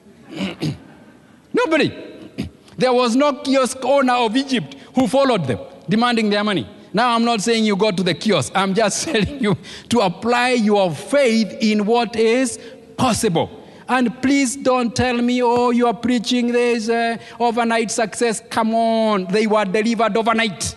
Nobody. There was no kiosk owner of Egypt who followed them, demanding their money. Now, I'm not saying you go to the kiosk. I'm just telling you to apply your faith in what is possible. And please don't tell me, oh, you are preaching this uh, overnight success. Come on. They were delivered overnight.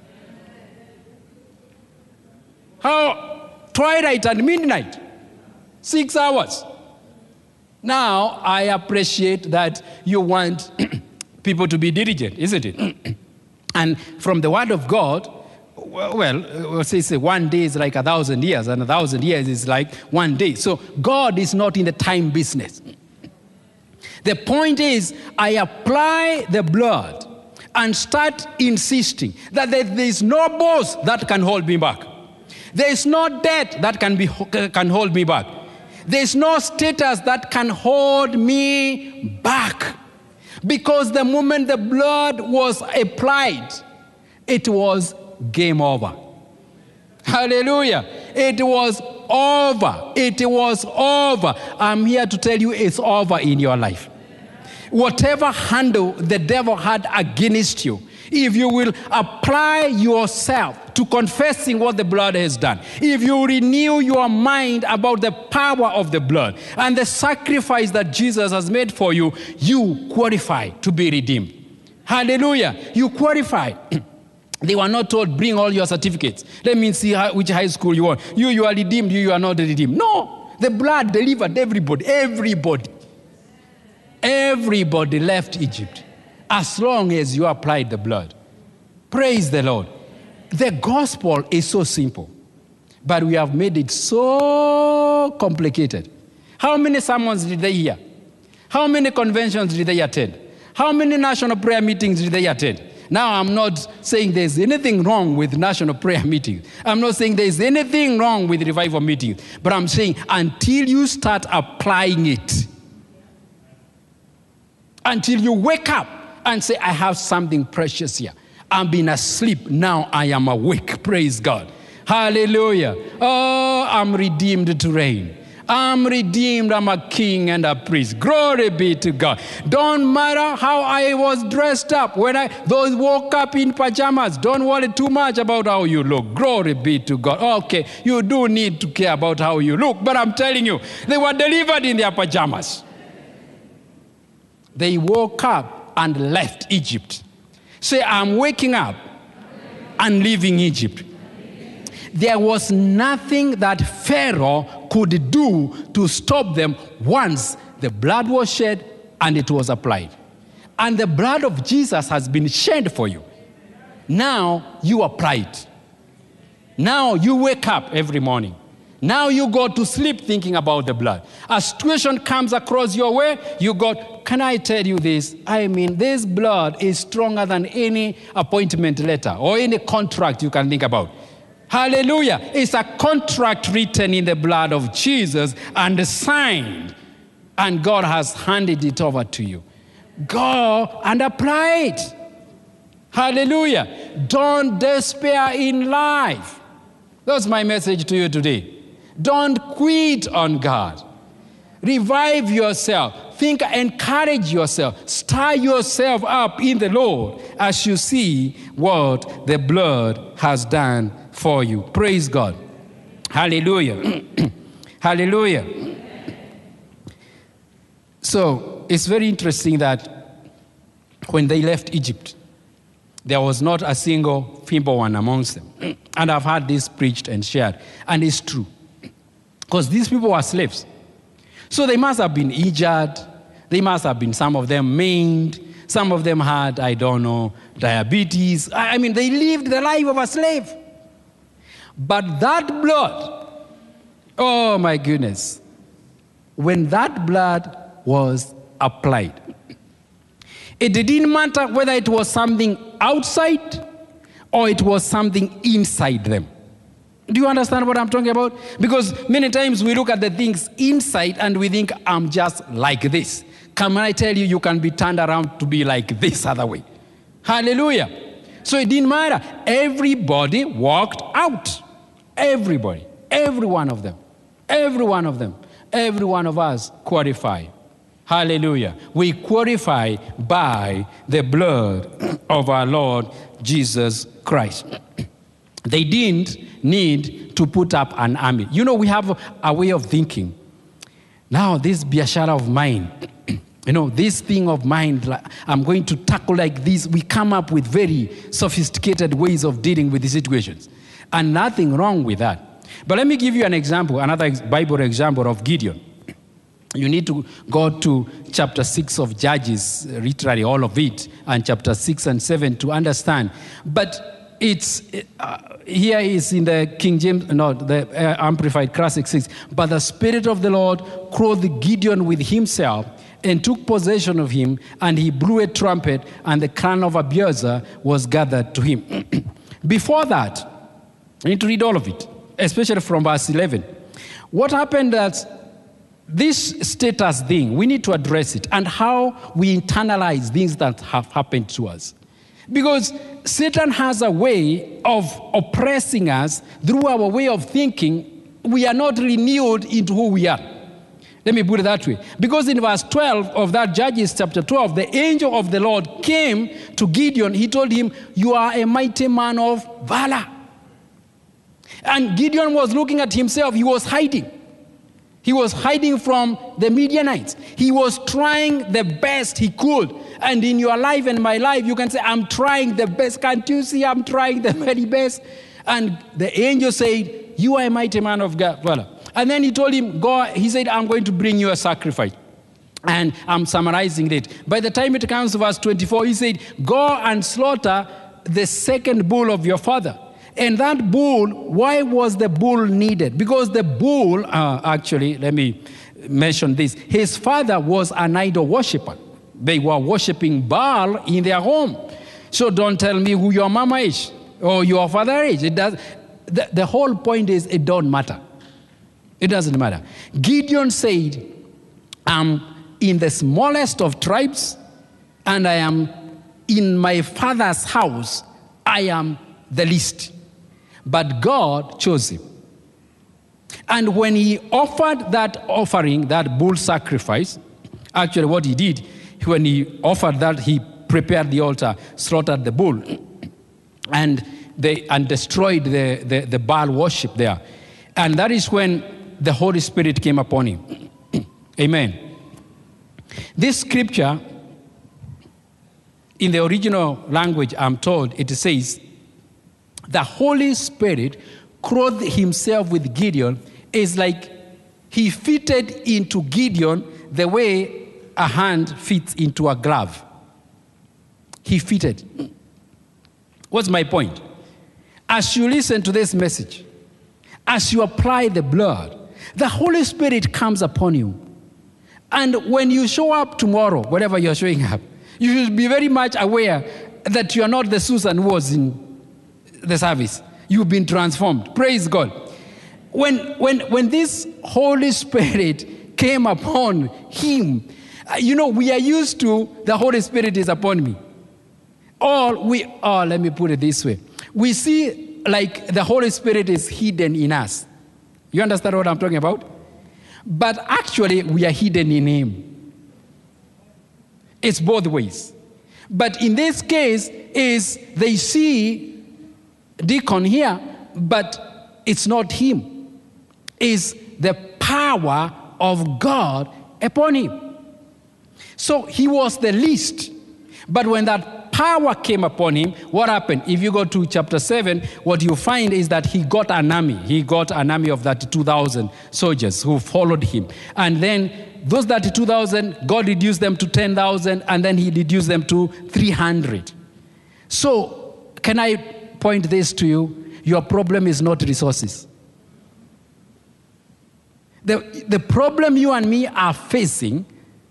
How? Twilight and midnight. Six hours. Now, I appreciate that you want people to be diligent, isn't it? And from the word of God, well, we'll say, say one day is like a thousand years, and a thousand years is like one day. So God is not in the time business. The point is, I apply the blood and start insisting that there is no boss that can hold me back. There is no debt that can, be, can hold me back. There is no status that can hold me back. Because the moment the blood was applied, it was game over. Hallelujah. It was over. It was over. I'm here to tell you it's over in your life. Whatever handle the devil had against you, if you will apply yourself to confessing what the blood has done, if you renew your mind about the power of the blood and the sacrifice that Jesus has made for you, you qualify to be redeemed. Hallelujah. You qualify. They were not told, bring all your certificates. Let me see how, which high school you want. You, you are redeemed. You, you are not redeemed. No. The blood delivered everybody. Everybody. Everybody left Egypt as long as you applied the blood. Praise the Lord. The gospel is so simple, but we have made it so complicated. How many sermons did they hear? How many conventions did they attend? How many national prayer meetings did they attend? Now, I'm not saying there's anything wrong with national prayer meetings. I'm not saying there's anything wrong with revival meetings. But I'm saying until you start applying it, until you wake up and say, I have something precious here. I've been asleep. Now I am awake. Praise God. Hallelujah. Oh, I'm redeemed to reign. I'm redeemed. I'm a king and a priest. Glory be to God. Don't matter how I was dressed up. When I those woke up in pajamas, don't worry too much about how you look. Glory be to God. Okay, you do need to care about how you look. But I'm telling you, they were delivered in their pajamas. They woke up and left Egypt. Say, I'm waking up and leaving Egypt. There was nothing that Pharaoh could do to stop them once the blood was shed and it was applied. And the blood of Jesus has been shed for you. Now you apply it. Now you wake up every morning. Now you go to sleep thinking about the blood. A situation comes across your way, you go, can I tell you this? I mean, this blood is stronger than any appointment letter or any contract you can think about. Hallelujah. It's a contract written in the blood of Jesus and signed. And God has handed it over to you. Go and apply it. Hallelujah. Don't despair in life. That's my message to you today. Don't quit on God. Revive yourself. Think, encourage yourself. Stir yourself up in the Lord as you see what the blood has done for you. Praise God. Hallelujah. Hallelujah. So it's very interesting that when they left Egypt, there was not a single feeble one amongst them. And I've had this preached and shared. And it's true. Because these people were slaves. So they must have been injured. They must have been, some of them, maimed. Some of them had, I don't know, diabetes. I mean, they lived the life of a slave. But that blood, oh my goodness, when that blood was applied. It didn't matter whether it was something outside or it was something inside them. Do you understand what I'm talking about? Because many times we look at the things inside and we think, I'm just like this. Can I tell you, you can be turned around to be like this other way. Hallelujah. So it didn't matter. Everybody walked out. Everybody. Every one of them. Every one of them. Every one of us qualify. Hallelujah. We qualify by the blood of our Lord Jesus Christ. They didn't need to put up an army. You know, we have a way of thinking. Now, this biashara of mine, you know, this thing of mine, I'm going to tackle like this. We come up with very sophisticated ways of dealing with the situations. And nothing wrong with that. But let me give you an example, another Bible example of Gideon. You need to go to chapter six of Judges, literally all of it, and chapter six and seven to understand. But it's, uh, here is in the King James, no, the uh, Amplified Classic six. But the Spirit of the Lord clothed Gideon with himself and took possession of him, and he blew a trumpet, and the clan of Abiezer was gathered to him. Before that, I need to read all of it, especially from verse eleven. What happened that this status thing, we need to address it, and how we internalize things that have happened to us. Because Satan has a way of oppressing us through our way of thinking. We are not renewed into who we are. Let me put it that way. Because in verse twelve of that Judges chapter twelve, the angel of the Lord came to Gideon. He told him, you are a mighty man of valor. And Gideon was looking at himself. He was hiding. He was hiding from the Midianites. He was trying the best he could. And in your life and my life, you can say, I'm trying the best. Can't you see I'm trying the very best? And the angel said, you are a mighty man of valor. And then he told him, go, he said, I'm going to bring you a sacrifice. And I'm summarizing it. By the time it comes to verse twenty-four, he said, go and slaughter the second bull of your father. And that bull, why was the bull needed? Because the bull, uh, actually, let me mention this. His father was an idol worshiper. They were worshiping Baal in their home. So don't tell me who your mama is or your father is. It does. The, the whole point is it don't matter. It doesn't matter. Gideon said, I'm in the smallest of tribes, and I am in my father's house. I am the least. But God chose him. And when he offered that offering, that bull sacrifice, actually what he did, when he offered that, he prepared the altar, slaughtered the bull, and they and destroyed the, the, the Baal worship there. And that is when the Holy Spirit came upon him. Amen. This scripture, in the original language, I'm told, it says, the Holy Spirit clothed himself with Gideon. Is like he fitted into Gideon the way a hand fits into a glove. He fitted. What's my point? As you listen to this message, as you apply the blood, the Holy Spirit comes upon you. And when you show up tomorrow, whatever you're showing up, you should be very much aware that you are not the Susan who was in the service. You've been transformed. Praise God. When, when, when this Holy Spirit came upon him, you know, we are used to the Holy Spirit is upon me. Or we, oh, let me put it this way. We see like the Holy Spirit is hidden in us. You understand what I'm talking about? But actually, we are hidden in him. It's both ways. But in this case, is they see Deacon here, but it's not him. It's the power of God upon him. So he was the least. But when that power came upon him, what happened? If you go to chapter seven, what you find is that he got an army. He got an army of thirty-two thousand soldiers who followed him. And then those thirty-two thousand, God reduced them to ten thousand, and then he reduced them to three hundred. So, can I point this to you? Your problem is not resources. The, the problem you and me are facing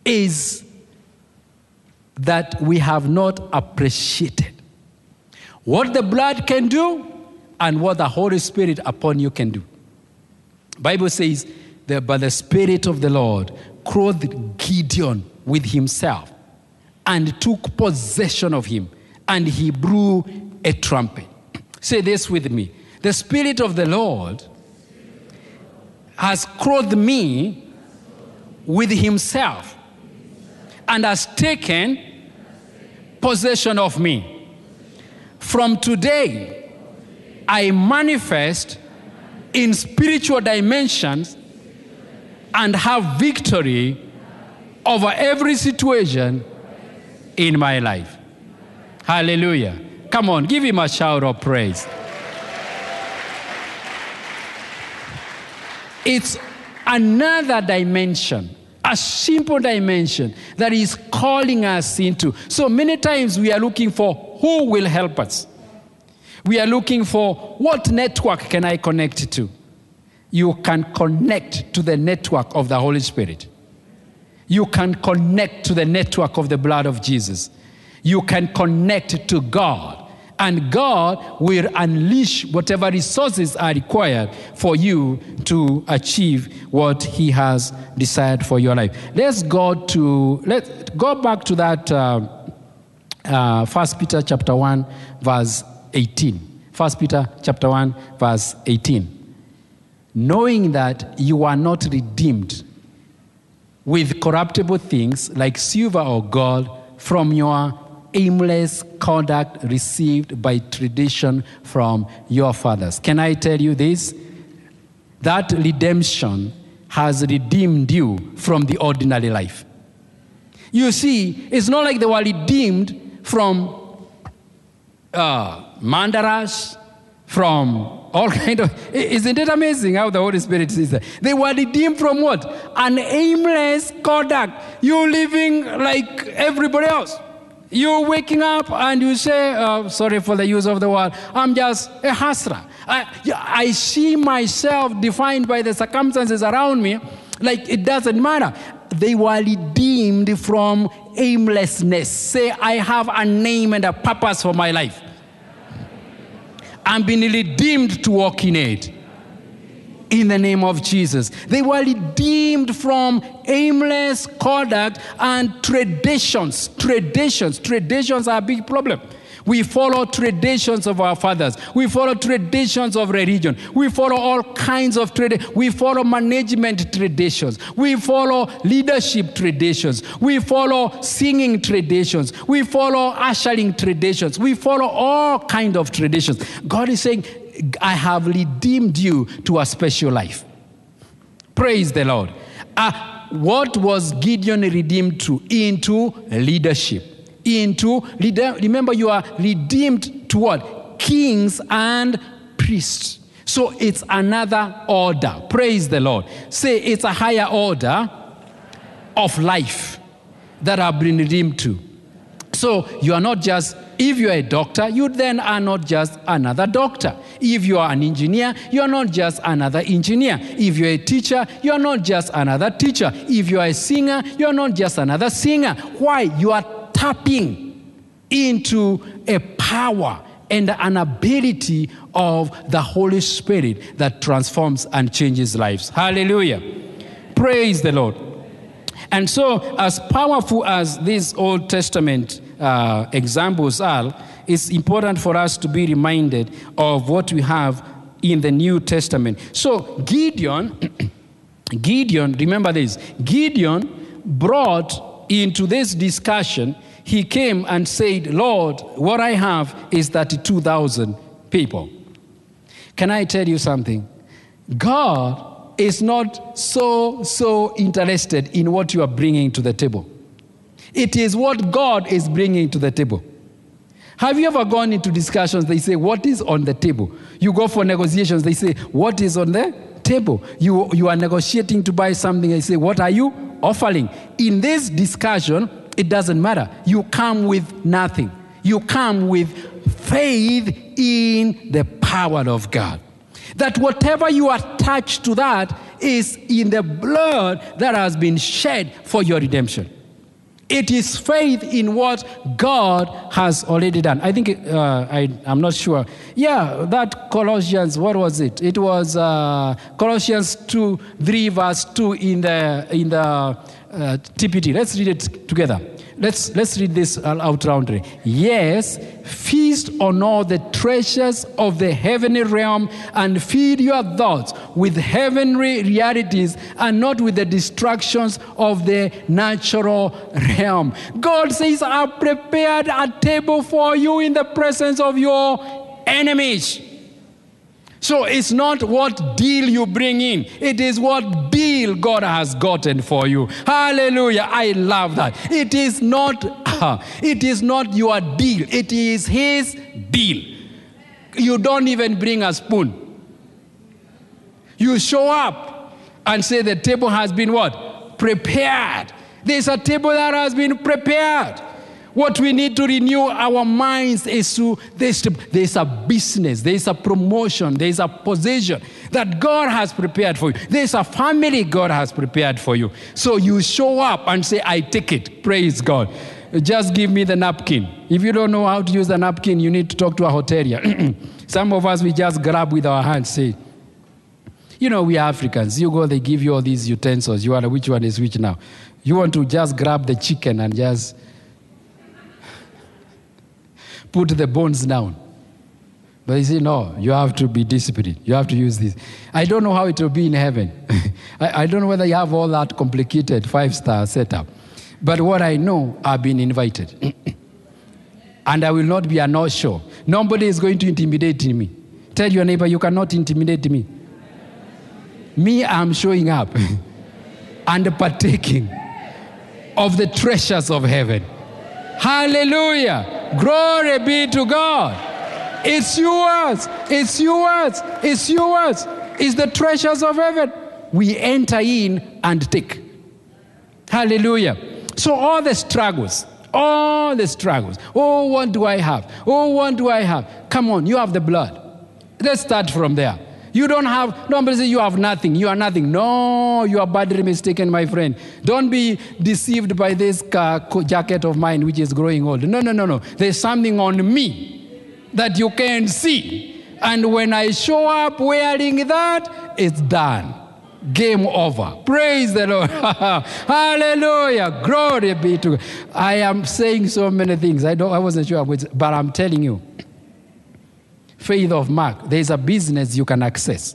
is that we have not appreciated what the blood can do and what the Holy Spirit upon you can do. Bible says that by the Spirit of the Lord clothed Gideon with himself and took possession of him, and he blew a trumpet. Say this with me. The Spirit of the Lord has clothed me with himself and has taken possession of me. From today, I manifest in spiritual dimensions and have victory over every situation in my life. Hallelujah. Come on, give him a shout of praise. It's another dimension, a simple dimension that is calling us into. So many times we are looking for who will help us. We are looking for what network can I connect to. You can connect to the network of the Holy Spirit. You can connect to the network of the blood of Jesus. You can connect to God. And God will unleash whatever resources are required for you to achieve what he has desired for your life. Let's go to, let's go back to that uh, uh, First Peter chapter one, verse eighteen. First Peter chapter one, verse eighteen. Knowing that you are not redeemed with corruptible things like silver or gold from your aimless conduct received by tradition from your fathers. Can I tell you this? That redemption has redeemed you from the ordinary life. You see, it's not like they were redeemed from uh, mandaras, from all kind of... Isn't it amazing how the Holy Spirit says that? They were redeemed from what? An aimless conduct. You're living like everybody else. You're waking up and you say, uh, sorry for the use of the word, I'm just a hustler. I, I see myself defined by the circumstances around me, like it doesn't matter. They were redeemed from aimlessness. Say, I have a name and a purpose for my life. I'm being redeemed to walk in it. In the name of Jesus. They were redeemed from aimless conduct and traditions. Traditions. Traditions are a big problem. We follow traditions of our fathers. We follow traditions of religion. We follow all kinds of traditions. We follow management traditions. We follow leadership traditions. We follow singing traditions. We follow ushering traditions. We follow all kinds of traditions. God is saying, I have redeemed you to a special life. Praise the Lord. Uh, what was Gideon redeemed to? Into leadership. Into, remember, you are redeemed to what? Kings and priests. So it's another order. Praise the Lord. Say it's a higher order of life that I've been redeemed to. So you are not just, if you are a doctor, you then are not just another doctor. If you are an engineer, you are not just another engineer. If you're a teacher, you are not just another teacher. If you are a singer, you are not just another singer. Why? You are tapping into a power and an ability of the Holy Spirit that transforms and changes lives. Hallelujah. Praise the Lord. And so, as powerful as these Old Testament uh, examples are, it's important for us to be reminded of what we have in the New Testament. So, Gideon, Gideon, remember this, Gideon brought into this discussion, he came and said, Lord, what I have is thirty-two thousand people. Can I tell you something? God is not so, so interested in what you are bringing to the table. It is what God is bringing to the table. Have you ever gone into discussions, they say, what is on the table? You go for negotiations, they say, what is on the table? You, you are negotiating to buy something, they say, what are you offering? In this discussion, it doesn't matter. You come with nothing. You come with faith in the power of God. That whatever you attach to that is in the blood that has been shed for your redemption. It is faith in what God has already done. I think, uh, I, I'm not sure. Yeah, that Colossians, what was it? It was uh, Colossians two, three, verse two in the, in the uh, T P T. Let's read it together. Let's, let's read this out roundly. Yes, feast on all the treasures of the heavenly realm and feed your thoughts with heavenly realities and not with the distractions of the natural realm. God says, I've prepared a table for you in the presence of your enemies. So it's not what deal you bring in. It is what bill God has gotten for you. Hallelujah. I love that. It is not, uh, it is not your deal. It is his deal. You don't even bring a spoon. You show up and say the table has been what? Prepared. There's a table that has been prepared. What we need to renew our minds is to, there's, to, there's a business, there's a promotion, there's a position that God has prepared for you. There's a family God has prepared for you. So you show up and say, I take it. Praise God. Just give me the napkin. If you don't know how to use the napkin, you need to talk to a hotelier. Some of us, we just grab with our hands, say, you know, we are Africans. You go, they give you all these utensils. You are, which one is which now? You want to just grab the chicken and just put the bones down. But you say, no, you have to be disciplined. You have to use this. I don't know how it will be in heaven. I, I don't know whether you have all that complicated five-star setup. But what I know, I've been invited. And I will not be a no-show. Nobody is going to intimidate me. Tell your neighbor, you cannot intimidate me. Me, I'm showing up and partaking of the treasures of heaven. Hallelujah. Glory be to God. It's yours. It's yours. It's yours. It's the treasures of heaven. We enter in and take. Hallelujah. So all the struggles, all the struggles. Oh, what do I have? Oh, what do I have? Come on, you have the blood. Let's start from there. You don't have, nobody says you have nothing. You are nothing. No, you are badly mistaken, my friend. Don't be deceived by this uh, jacket of mine, which is growing old. No, no, no, no. There's something on me that you can't see. And when I show up wearing that, it's done. Game over. Praise the Lord. Hallelujah. Glory be to God. I am saying so many things. I don't. I wasn't sure, but I'm telling you. Faith of Mark, there's a business you can access.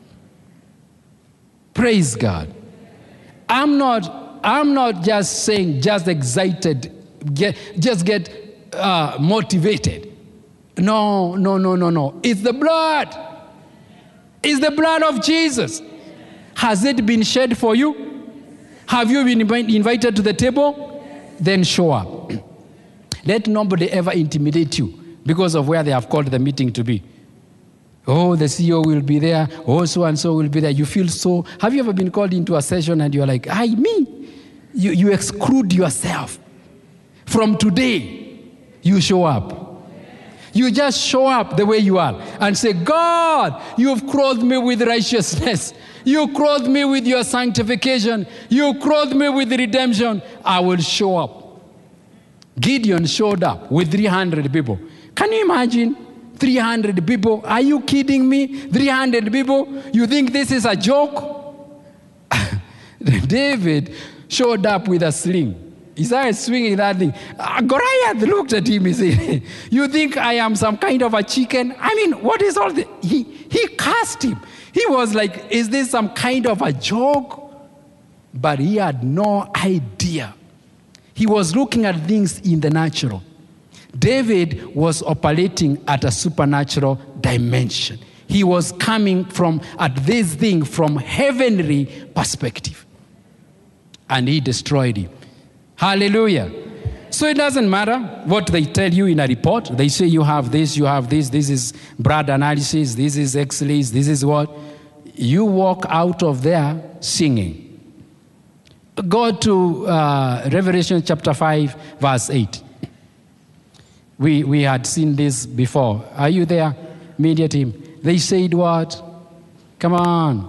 Praise God. I'm not, I'm not just saying just excited, get, just get uh, motivated. No, no, no, no, no. It's the blood. It's the blood of Jesus. Has it been shed for you? Have you been invited to the table? Then show up. Let nobody ever intimidate you because of where they have called the meeting to be. Oh, the C E O will be there. Oh, so-and-so will be there. You feel so... Have you ever been called into a session and you're like, I, me? You, you exclude yourself. From today, you show up. You just show up the way you are and say, God, you've clothed me with righteousness. You clothed me with your sanctification. You clothed me with redemption. I will show up. Gideon showed up with three hundred people. Can you imagine three hundred people? Are you kidding me? three hundred people? You think this is a joke? David showed up with a sling. He started swinging that thing. Uh, Goliath looked at him and said, you think I am some kind of a chicken? I mean, what is all this? He, he cast him. He was like, is this some kind of a joke? But he had no idea. He was looking at things in the natural. David was operating at a supernatural dimension. He was coming from at this thing from heavenly perspective. And he destroyed him. Hallelujah. So it doesn't matter what they tell you in a report. They say you have this, you have this, this is blood analysis, this is X-rays, this is what. You walk out of there singing. Go to uh, Revelation chapter five, verse eight. We, we had seen this before. Are you there, media team? They said what? Come on.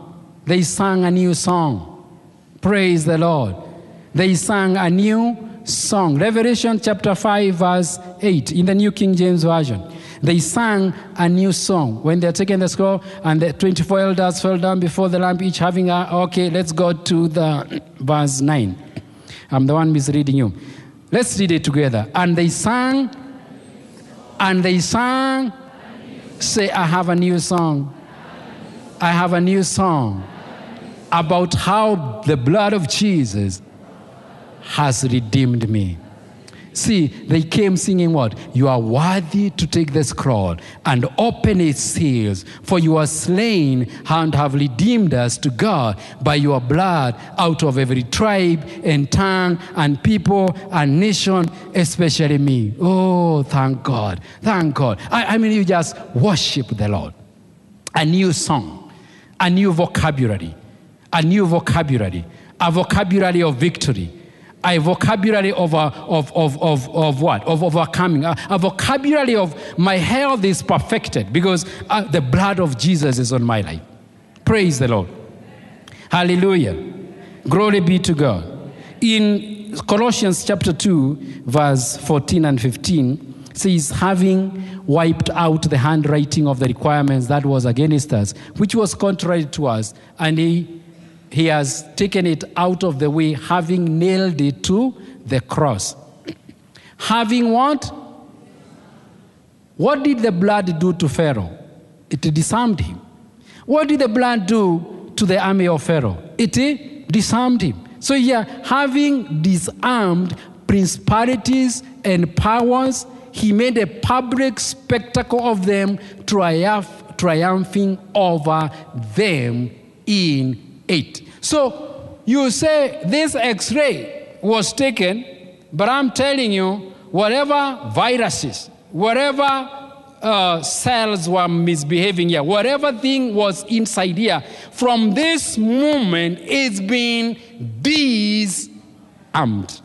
They sang a new song. Praise the Lord. They sang a new song. Revelation chapter five, verse eight, in the New King James Version. They sang a new song. When they're taking the scroll, and the twenty-four elders fell down before the Lamb, each having a... Okay, let's go to the verse nine. I'm the one misreading you. Let's read it together. And they sang, and they sang, say, I have a new song. I have a new song about how the blood of Jesus has redeemed me. See, they came singing what? You are worthy to take the scroll and open its seals, for you are slain and have redeemed us to God by your blood out of every tribe and tongue and people and nation, especially me. Oh, thank God. Thank God. I, I mean, you just worship the Lord. A new song, a new vocabulary, a new vocabulary, a vocabulary of victory, a vocabulary of, uh, of, of, of, of what? Of overcoming. A, a vocabulary of my health is perfected because uh, the blood of Jesus is on my life. Praise the Lord. Hallelujah. Glory be to God. In Colossians chapter two, verse fourteen and fifteen, says, having wiped out the handwriting of the requirements that was against us, which was contrary to us, and he He has taken it out of the way, having nailed it to the cross. Having what? What did the blood do to Pharaoh? It disarmed him. What did the blood do to the army of Pharaoh? It disarmed him. So yeah, having disarmed principalities and powers, he made a public spectacle of them, triumph, triumphing over them in it. So you say this X-ray was taken, but I'm telling you, whatever viruses, whatever uh, cells were misbehaving here, whatever thing was inside here, from this moment it's been disarmed.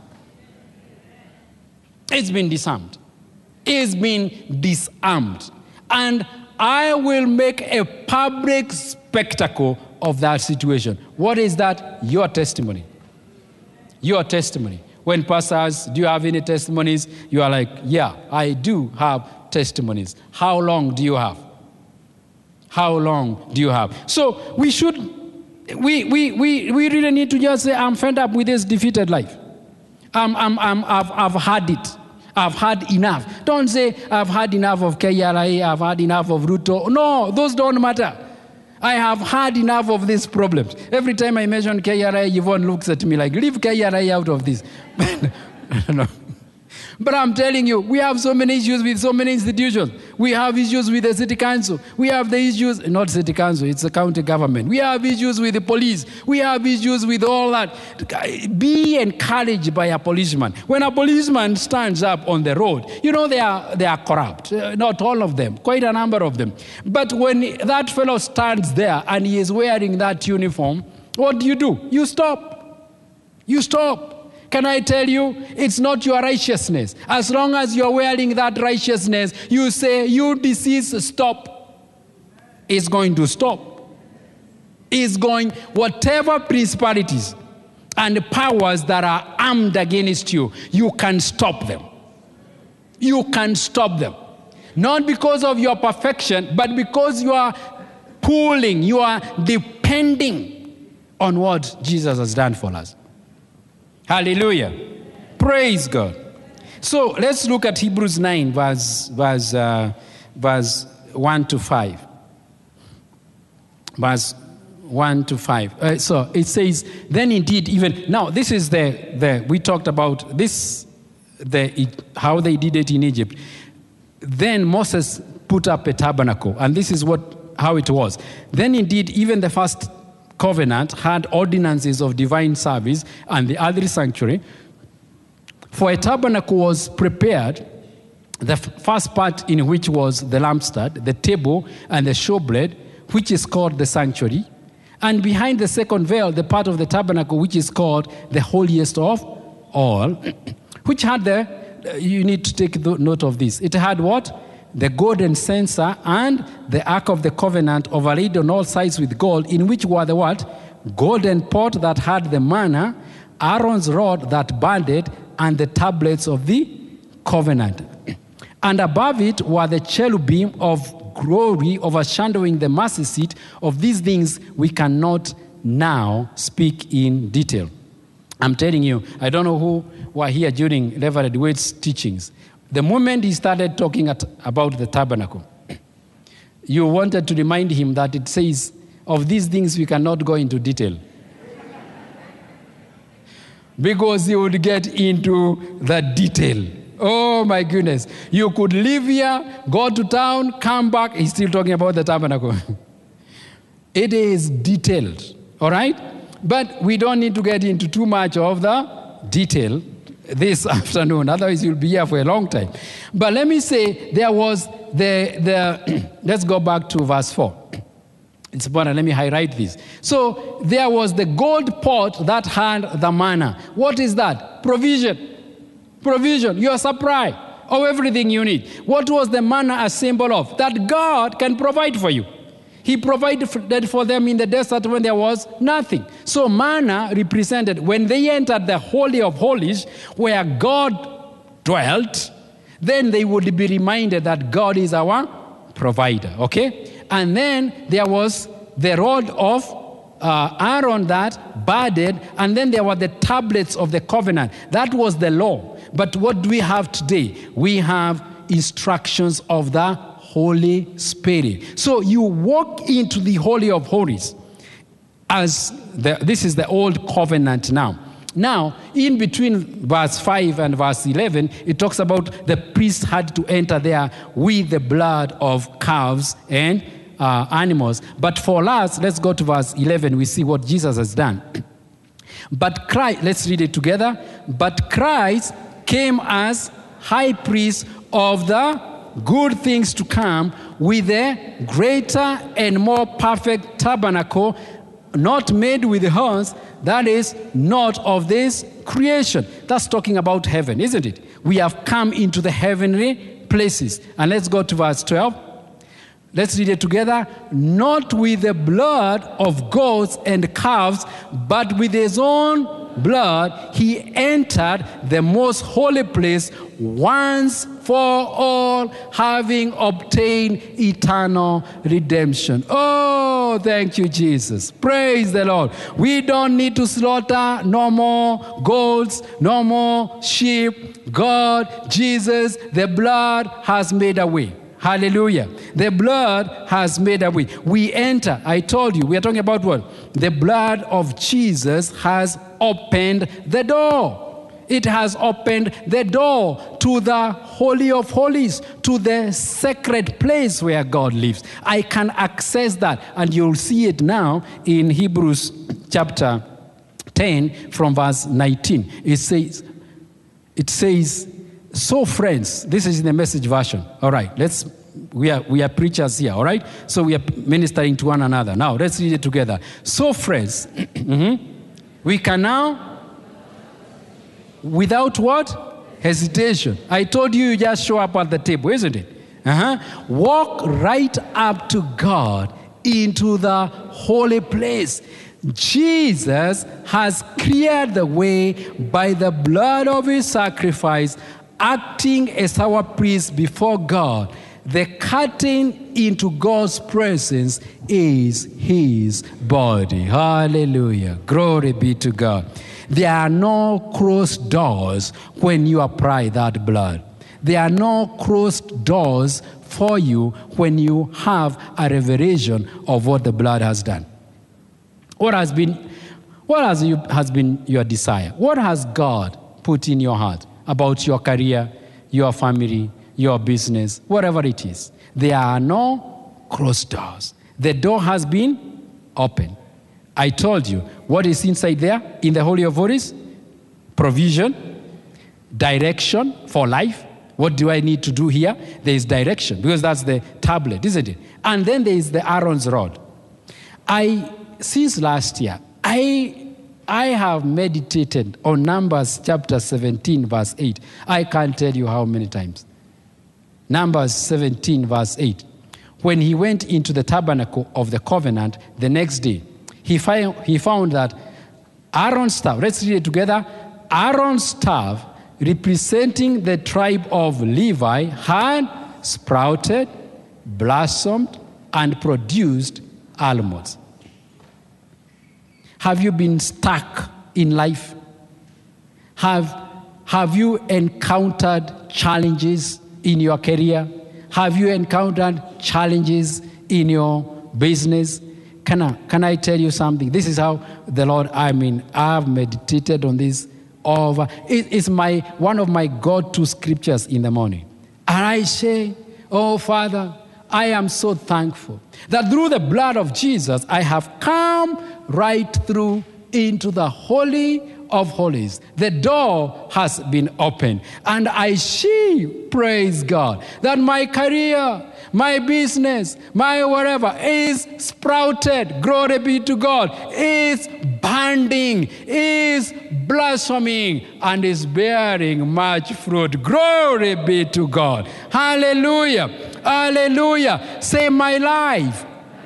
It's been disarmed. It's been disarmed. And I will make a public spectacle of that situation. What is that? Your testimony. Your testimony. When pastors, do you have any testimonies? You are like, yeah, I do have testimonies. How long do you have? How long do you have? So we should, we we we we really need to just say, I'm fed up with this defeated life. I'm, I'm, I'm, I've, I've had it. I've had enough. Don't say, I've had enough of K R I, I've had enough of Ruto. No, those don't matter. I have had enough of these problems. Every time I mention K R I, Yvonne looks at me like, leave K R I out of this. No. But I'm telling you, we have so many issues with so many institutions. We have issues with the city council. We have the issues, not city council, it's the county government. We have issues with the police. We have issues with all that. Be encouraged by a policeman. When a policeman stands up on the road, you know they are, they are corrupt. Uh, not all of them, quite a number of them. But when that fellow stands there and he is wearing that uniform, what do you do? You stop. You stop. Can I tell you, it's not your righteousness. As long as you're wearing that righteousness, you say, you disease, stop. It's going to stop. It's going, whatever principalities and powers that are armed against you, you can stop them. You can stop them. Not because of your perfection, but because you are pulling, you are depending on what Jesus has done for us. Hallelujah. Praise God. So let's look at Hebrews nine, verse, verse, uh, verse one to five. Verse one to five. Uh, so it says, then indeed even, now this is the, the we talked about this, the it, how they did it in Egypt. Then Moses put up a tabernacle, and this is what how it was. Then indeed even the first covenant had ordinances of divine service and the earthly sanctuary. For a tabernacle was prepared, the f- first part in which was the lampstand, the table, and the showbread, which is called the sanctuary. And behind the second veil, the part of the tabernacle, which is called the holiest of all, which had the, you need to take note of this. It had what? the golden censer, and the ark of the covenant overlaid on all sides with gold, in which were the what? Golden pot that had the manna, Aaron's rod that budded, and the tablets of the covenant. And above it were the cherubim of glory overshadowing the mercy seat. Of these things we cannot now speak in detail. I'm telling you, I don't know who were here during Reverend Wade's teachings. The moment he started talking at, about the tabernacle, you wanted to remind him that it says, of these things we cannot go into detail. Because he would get into the detail. Oh my goodness. You could live here, go to town, come back, he's still talking about the tabernacle. It is detailed, all right? But we don't need to get into too much of the detail this afternoon. Otherwise, you'll be here for a long time. But let me say, there was the, the let's go back to verse four. It's important. Let me highlight this. So there was the gold pot that had the manna. What is that? Provision. Provision. Your supply of everything you need. What was the manna a symbol of? That God can provide for you. He provided for them in the desert when there was nothing. So manna represented when they entered the Holy of Holies where God dwelt, then they would be reminded that God is our provider, okay? And then there was the rod of uh, Aaron that budded, and then there were the tablets of the covenant. That was the law. But what do we have today? We have instructions of the Holy Spirit. So you walk into the Holy of Holies as the, this is the old covenant now. Now, in between verse five and verse eleven, it talks about the priest had to enter there with the blood of calves and uh, animals. But for us, let's go to verse eleven. We see what Jesus has done. But Christ, let's read it together. But Christ came as high priest of the good things to come with a greater and more perfect tabernacle, not made with hands, that is not of this creation. That's talking about heaven, isn't it? We have come into the heavenly places. And let's go to verse twelve. Let's read it together. Not with the blood of goats and calves, but with his own blood, he entered the most holy place once for all, having obtained eternal redemption. Oh, thank you, Jesus. Praise the Lord. We don't need to slaughter no more goats, no more sheep. God, Jesus, the blood has made a way. Hallelujah. The blood has made a way. We enter. I told you, we are talking about what? The blood of Jesus has opened the door. It has opened the door to the Holy of Holies, to the sacred place where God lives. I can access that, and you'll see it now in Hebrews chapter ten from verse nineteen. It says, it says, so friends, this is in the Message version. All right, let's, we are, we are preachers here, all right? So we are ministering to one another. Now, let's read it together. So friends, mm-hmm, we can now, without what? Hesitation. I told you, you just show up at the table, isn't it? Uh-huh. Walk right up to God into the holy place. Jesus has cleared the way by the blood of his sacrifice, acting as our priest before God. The curtain into God's presence is his body. Hallelujah. Glory be to God. There are no closed doors when you apply that blood. There are no closed doors for you when you have a revelation of what the blood has done. What has been, what has, you, has been your desire? What has God put in your heart about your career, your family, your business, whatever it is? There are no closed doors. The door has been opened. I told you, what is inside there in the Holy of Holies? Provision, direction for life. What do I need to do here? There is direction, because that's the tablet, isn't it? And then there is the Aaron's rod. I, since last year, I, I have meditated on Numbers chapter seventeen, verse eight. I can't tell you how many times. Numbers seventeen, verse eight. When he went into the tabernacle of the covenant the next day, he found, he found that Aaron's staff, let's read it together, Aaron's staff, representing the tribe of Levi, had sprouted, blossomed, and produced almonds. Have you been stuck in life? Have, have you encountered challenges in your career? Have you encountered challenges in your business? Can I, can I tell you something? This is how the Lord, I mean, I've meditated on this over. It is my one of my go-to scriptures in the morning. And I say, oh, Father, I am so thankful that through the blood of Jesus, I have come right through into the Holy of Holies. The door has been opened. And I see, praise God, that my career, my business, my whatever is sprouted. Glory be to God. Is banding, is blossoming, and is bearing much fruit. Glory be to God. Hallelujah. Hallelujah. Say, my life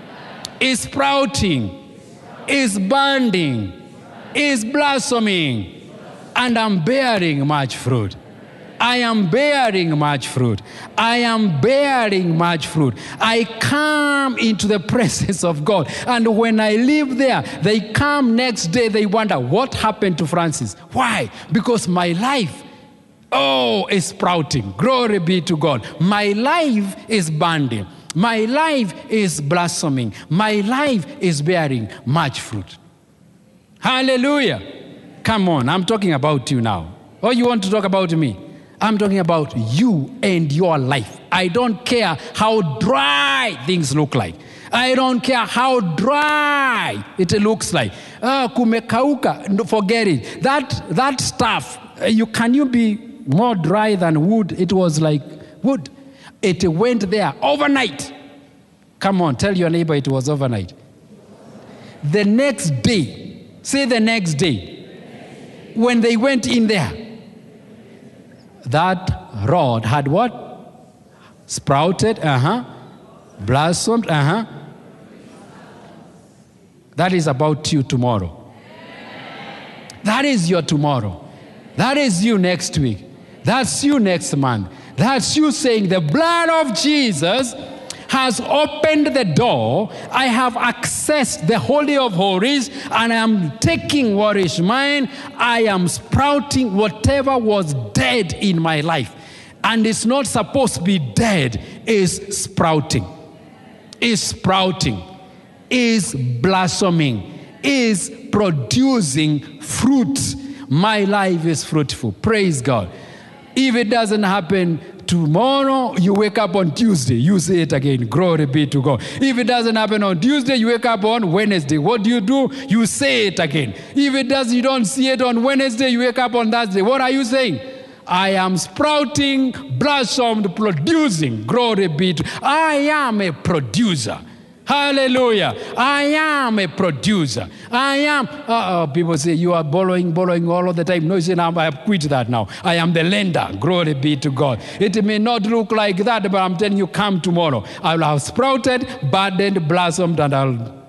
is sprouting, is banding, is blossoming, and I'm bearing much fruit. I am bearing much fruit. I am bearing much fruit. I come into the presence of God. And when I live there, they come next day, they wonder, what happened to Francis? Why? Because my life, oh, is sprouting. Glory be to God. My life is banding. My life is blossoming. My life is bearing much fruit. Hallelujah. Come on, I'm talking about you now. Or you want to talk about me? I'm talking about you and your life. I don't care how dry things look like. I don't care how dry it looks like. Ah, kumekauka, forget it. That that stuff, you can you be more dry than wood? It was like wood. It went there overnight. Come on, tell your neighbor it was overnight. The next day, say the next day, when they went in there, that rod had what? Sprouted, uh-huh. Blossomed, uh-huh. That is about you tomorrow. That is your tomorrow. That is you next week. That's you next month. That's you saying the blood of Jesus has opened the door. I have accessed the Holy of Holies, and I am taking what is mine. I am sprouting whatever was dead in my life. And it's not supposed to be dead, is sprouting. Is sprouting. Is blossoming. Is producing fruit. My life is fruitful. Praise God. If it doesn't happen tomorrow, you wake up on Tuesday, you say it again. Glory be to God. If it doesn't happen on Tuesday, you wake up on Wednesday. What do you do? You say it again. If it does, you don't see it on Wednesday, you wake up on Thursday. What are you saying? I am sprouting, blossomed, producing. Glory be to God. I am a producer. Hallelujah. I am a producer. I am. Uh, people say, you are borrowing, borrowing all of the time. No, you say, now I have quit that now. I am the lender. Glory be to God. It may not look like that, but I'm telling you, come tomorrow. I will have sprouted, budded, blossomed, and I'll...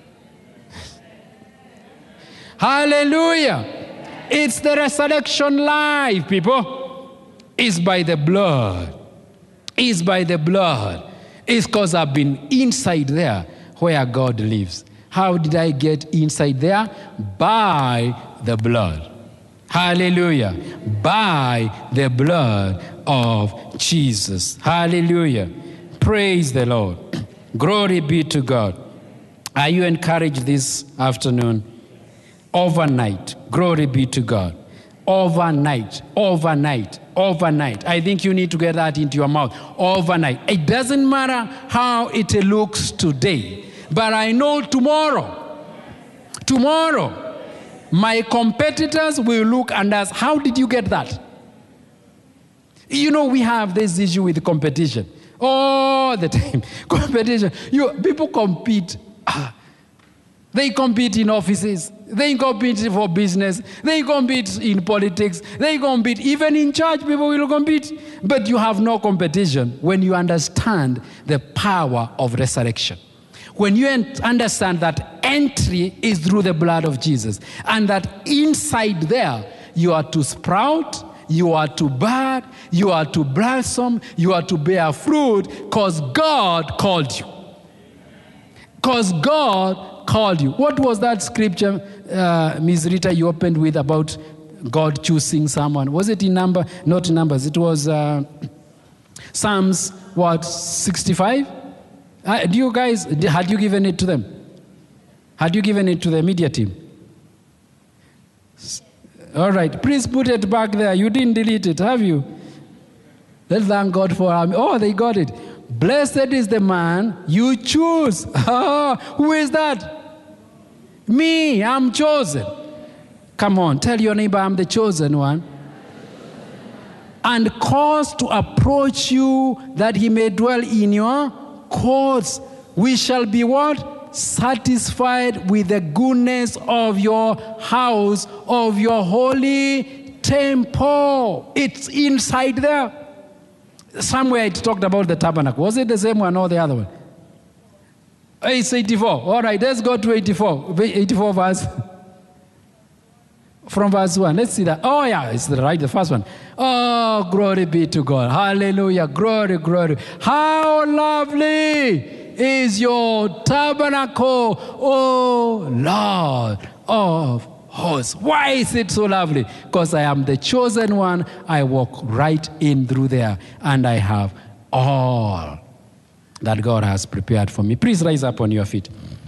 Hallelujah. It's the resurrection life, people. It's by the blood. It's by the blood. It's because I've been inside there where God lives. How did I get inside there? By the blood. Hallelujah. By the blood of Jesus. Hallelujah. Praise the Lord. Glory be to God. Are you encouraged this afternoon? Overnight. Glory be to God. Overnight. Overnight. Overnight. I think you need to get that into your mouth. Overnight. It doesn't matter how it looks today, but I know tomorrow, tomorrow, my competitors will look and ask, how did you get that? You know, we have this issue with competition all the time. Competition. You, people compete. Ah, they compete in offices. They compete for business. They compete in politics. They compete even in church. People will compete. But you have no competition when you understand the power of resurrection. When you understand that entry is through the blood of Jesus, and that inside there you are to sprout, you are to bud, you are to blossom, you are to bear fruit, because God called you. Because God called you. What was that scripture, uh, Miz Rita, you opened with about God choosing someone? Was it in number? Not in Numbers. It was uh, Psalms, what, sixty-five? Uh, do you guys, had you given it to them? Had you given it to the media team? All right, please put it back there. You didn't delete it, have you? Let's thank God for our... Oh, they got it. Blessed is the man you choose. Who is that? Me, I'm chosen. Come on, tell your neighbor I'm the chosen one. And cause to approach you that he may dwell in your courts. We shall be what? Satisfied with the goodness of your house, of your holy temple. It's inside there. Somewhere it talked about the tabernacle. Was it the same one or the other one? It's eighty-four. All right, let's go to eighty-four. eighty-four verse. From verse one. Let's see that. Oh, yeah, it's the right, the first one. Oh, glory be to God. Hallelujah. Glory, glory. How lovely is your tabernacle, oh Lord of hosts. Why is it so lovely? Because I am the chosen one. I walk right in through there, and I have all that God has prepared for me. Please rise up on your feet.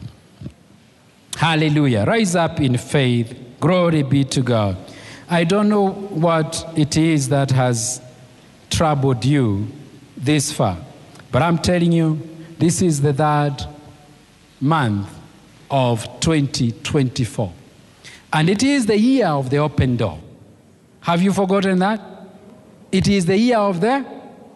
Hallelujah. Rise up in faith. Glory be to God. I don't know what it is that has troubled you this far, but I'm telling you, this is the third month of twenty twenty-four. And it is the year of the open door. Have you forgotten that? It is the year of the...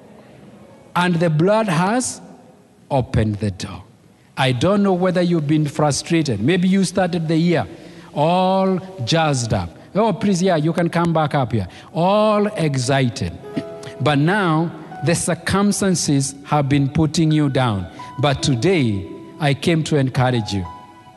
And the blood has opened the door. I don't know whether you've been frustrated. Maybe you started the year all jazzed up. Oh, please, yeah, you can come back up here. All excited. But now, the circumstances have been putting you down. But today, I came to encourage you.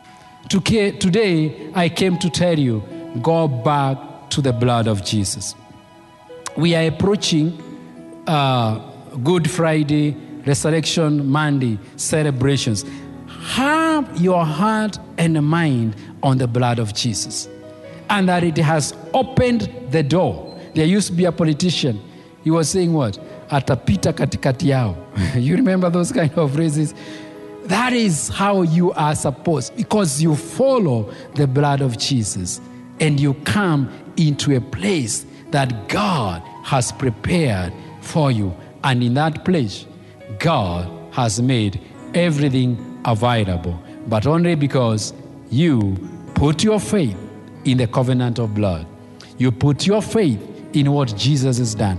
Today, I came to tell you, go back to the blood of Jesus. We are approaching uh, Good Friday, Resurrection Monday celebrations. Have your heart and mind on the blood of Jesus, and that it has opened the door. There used to be a politician. He was saying what? Atapita katikati yao. You remember those kind of phrases? That is how you are supposed, because you follow the blood of Jesus and you come into a place that God has prepared for you. And in that place, God has made everything available, but only because you put your faith in the covenant of blood. You put your faith in what Jesus has done.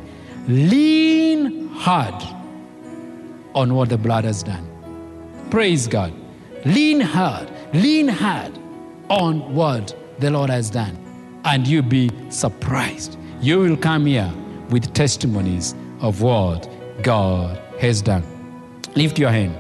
Lean hard on what the blood has done. Praise God. Lean hard, lean hard on what the Lord has done. And you'll be surprised. You will come here with testimonies of what God has done. Lift your hand.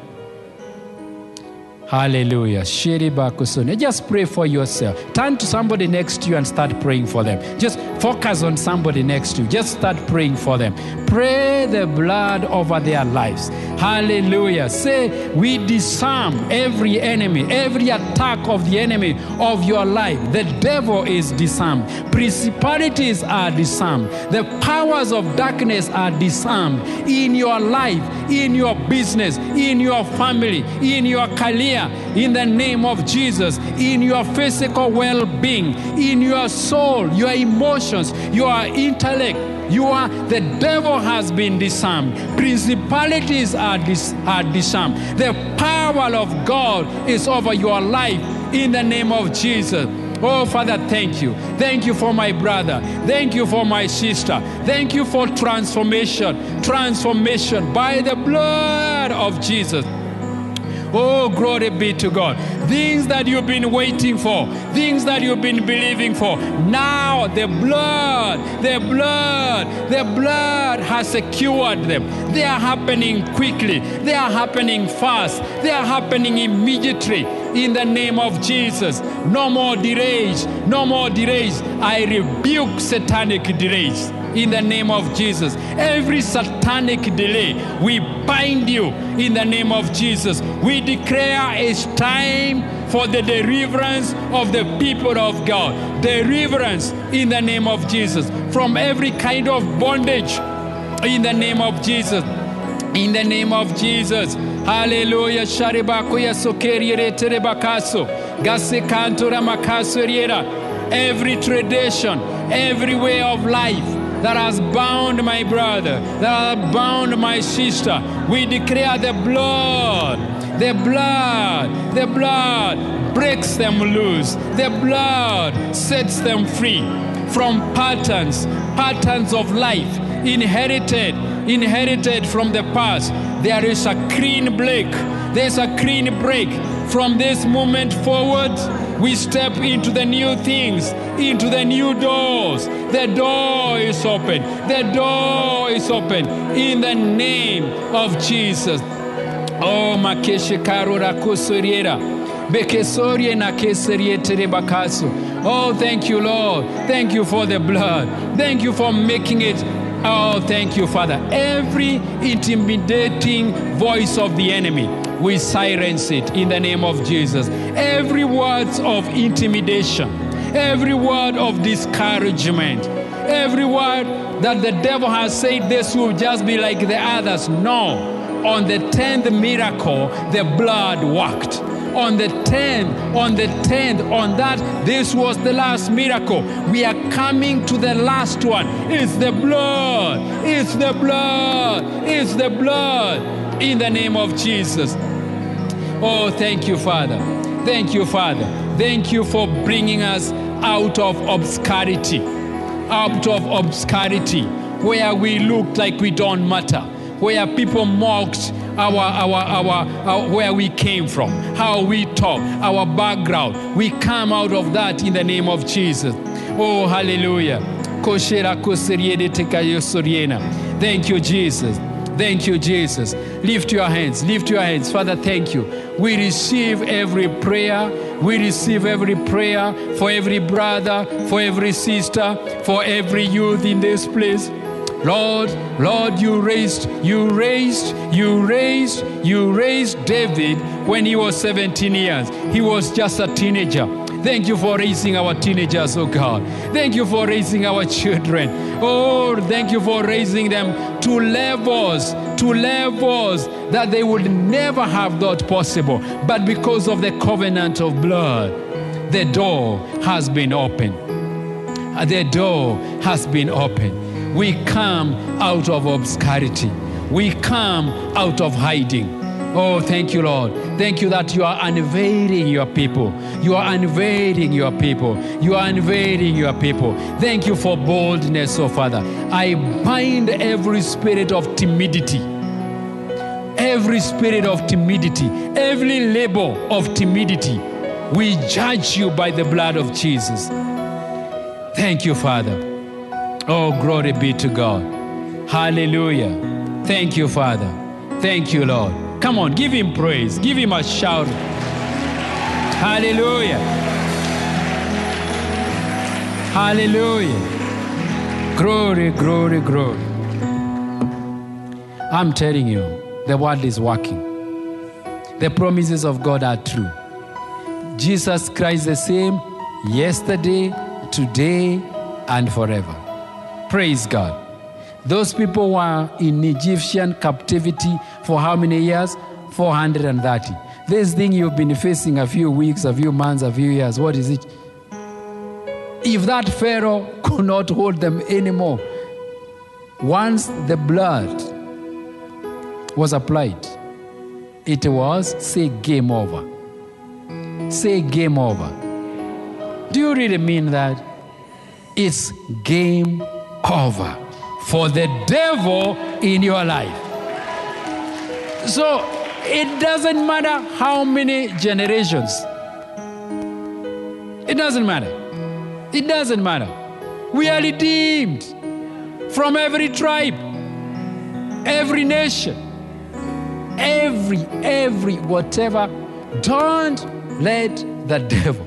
Hallelujah. Just pray for yourself. Turn to somebody next to you and start praying for them. Just focus on somebody next to you. Just start praying for them. Pray the blood over their lives. Hallelujah. Say, we disarm every enemy, every attack of the enemy of your life. The devil is disarmed. Principalities are disarmed. The powers of darkness are disarmed in your life, in your business, in your family, in your career, in the name of Jesus, in your physical well-being, in your soul, your emotions, your intellect. You are, the devil has been disarmed. Principalities are, dis, are disarmed. The power of God is over your life in the name of Jesus. Oh, Father, thank you. Thank you for my brother. Thank you for my sister. Thank you for transformation. Transformation by the blood of Jesus. Oh, glory be to God. Things that you've been waiting for, things that you've been believing for. Now the blood, the blood, the blood has secured them. They are happening quickly. They are happening fast. They are happening immediately. In the name of Jesus. No more delays. No more delays. I rebuke satanic delays. In the name of Jesus. Every satanic delay, we bind you in the name of Jesus. We declare it's time for the deliverance of the people of God. Deliverance in the name of Jesus from every kind of bondage in the name of Jesus. In the name of Jesus. Hallelujah. Sharibakuya sokeriere terebakaso. Gasekantora makaso riera. Every tradition, every way of life that has bound my brother, that has bound my sister, we declare the blood, the blood, the blood breaks them loose. The blood sets them free from patterns, patterns of life inherited, inherited from the past. There is a clean break. There's a clean break. From this moment forward, we step into the new things, into the new doors. The door is open. The door is open in the name of Jesus. Oh, makeshe karura kusuriera. Bekesorie na keserie terebakaso. Oh, thank you, Lord. Thank you for the blood. Thank you for making it. Oh, thank you, Father. Every intimidating voice of the enemy, we silence it in the name of Jesus. Every word of intimidation, every word of discouragement, every word that the devil has said this will just be like the others. No. On the tenth miracle, the blood worked. On the tenth, on the tenth, on that, this was the last miracle. We are coming to the last one. It's the blood. It's the blood. It's the blood. In the name of Jesus. Oh, thank you, Father. Thank you, Father. Thank you for bringing us out of obscurity. Out of obscurity, where we looked like we don't matter. Where people mocked our, our, our, our, where we came from, how we talk, our background. We come out of that in the name of Jesus. Oh, hallelujah. Thank you, Jesus. Thank you, Jesus. Lift your hands. Lift your hands. Father, thank you. We receive every prayer. We receive every prayer for every brother, for every sister, for every youth in this place. Lord, Lord, you raised, you raised, you raised, you raised David when he was seventeen years. He was just a teenager. Thank you for raising our teenagers, oh God. Thank you for raising our children. Oh, thank you for raising them to levels, to levels that they would never have thought possible. But because of the covenant of blood, the door has been opened. The door has been opened. We come out of obscurity. We come out of hiding. Oh, thank you, Lord. Thank you that you are unveiling your people. You are unveiling your people. You are unveiling your people. Thank you for boldness, oh Father. I bind every spirit of timidity. Every spirit of timidity. Every label of timidity. We judge you by the blood of Jesus. Thank you, Father. Oh, glory be to God. Hallelujah. Thank you, Father. Thank you, Lord. Come on, give him praise. Give him a shout. Hallelujah. Hallelujah. Glory, glory, glory. I'm telling you, the word is working. The promises of God are true. Jesus Christ the same yesterday, today, and forever. Praise God. Those people were in Egyptian captivity for how many years? four hundred thirty. This thing you've been facing a few weeks, a few months, a few years, what is it? If that Pharaoh could not hold them anymore, once the blood was applied, it was, say, game over. Say, game over. Do you really mean that? It's game over for the devil in your life. So It doesn't matter how many generations. It doesn't matter. It doesn't matter. We are redeemed from every tribe, every nation, every, every, whatever. Don't let the devil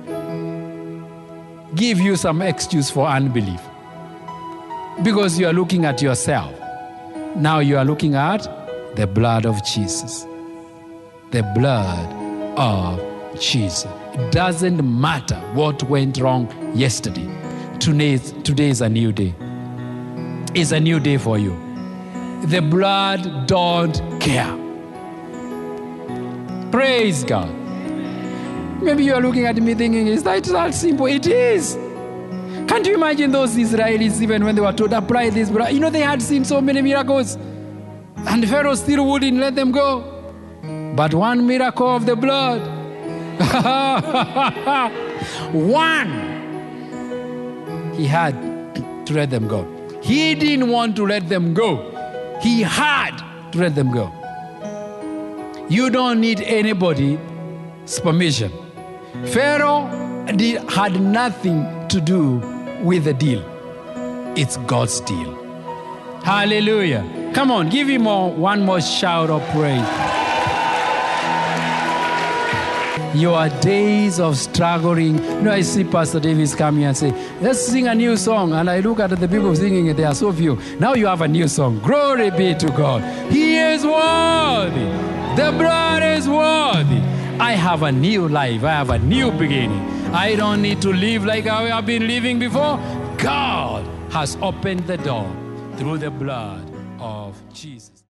give you some excuse for unbelief. Because you are looking at yourself. Now you are looking at the blood of Jesus. The blood of Jesus. It doesn't matter what went wrong yesterday. Today, today is a new day. It's a new day for you. The blood don't care. Praise God. Maybe you are looking at me thinking, is that that simple? It is. Can't you imagine those Israelis, even when they were told, apply this blood? You know, they had seen so many miracles. And Pharaoh still wouldn't let them go. But one miracle of the blood. One. He had to let them go. He didn't want to let them go. He had to let them go. You don't need anybody's permission. Pharaoh did, had nothing to do with the deal. It's God's deal. Hallelujah. Come on, give him more, one more shout of praise. Your days of struggling. You know, I see Pastor Davis come here and say, let's sing a new song. And I look at the people singing it, they are so few. Now you have a new song. Glory be to God. He is worthy. The blood is worthy. I have a new life. I have a new beginning. I don't need to live like I have been living before. God has opened the door through the blood of Jesus.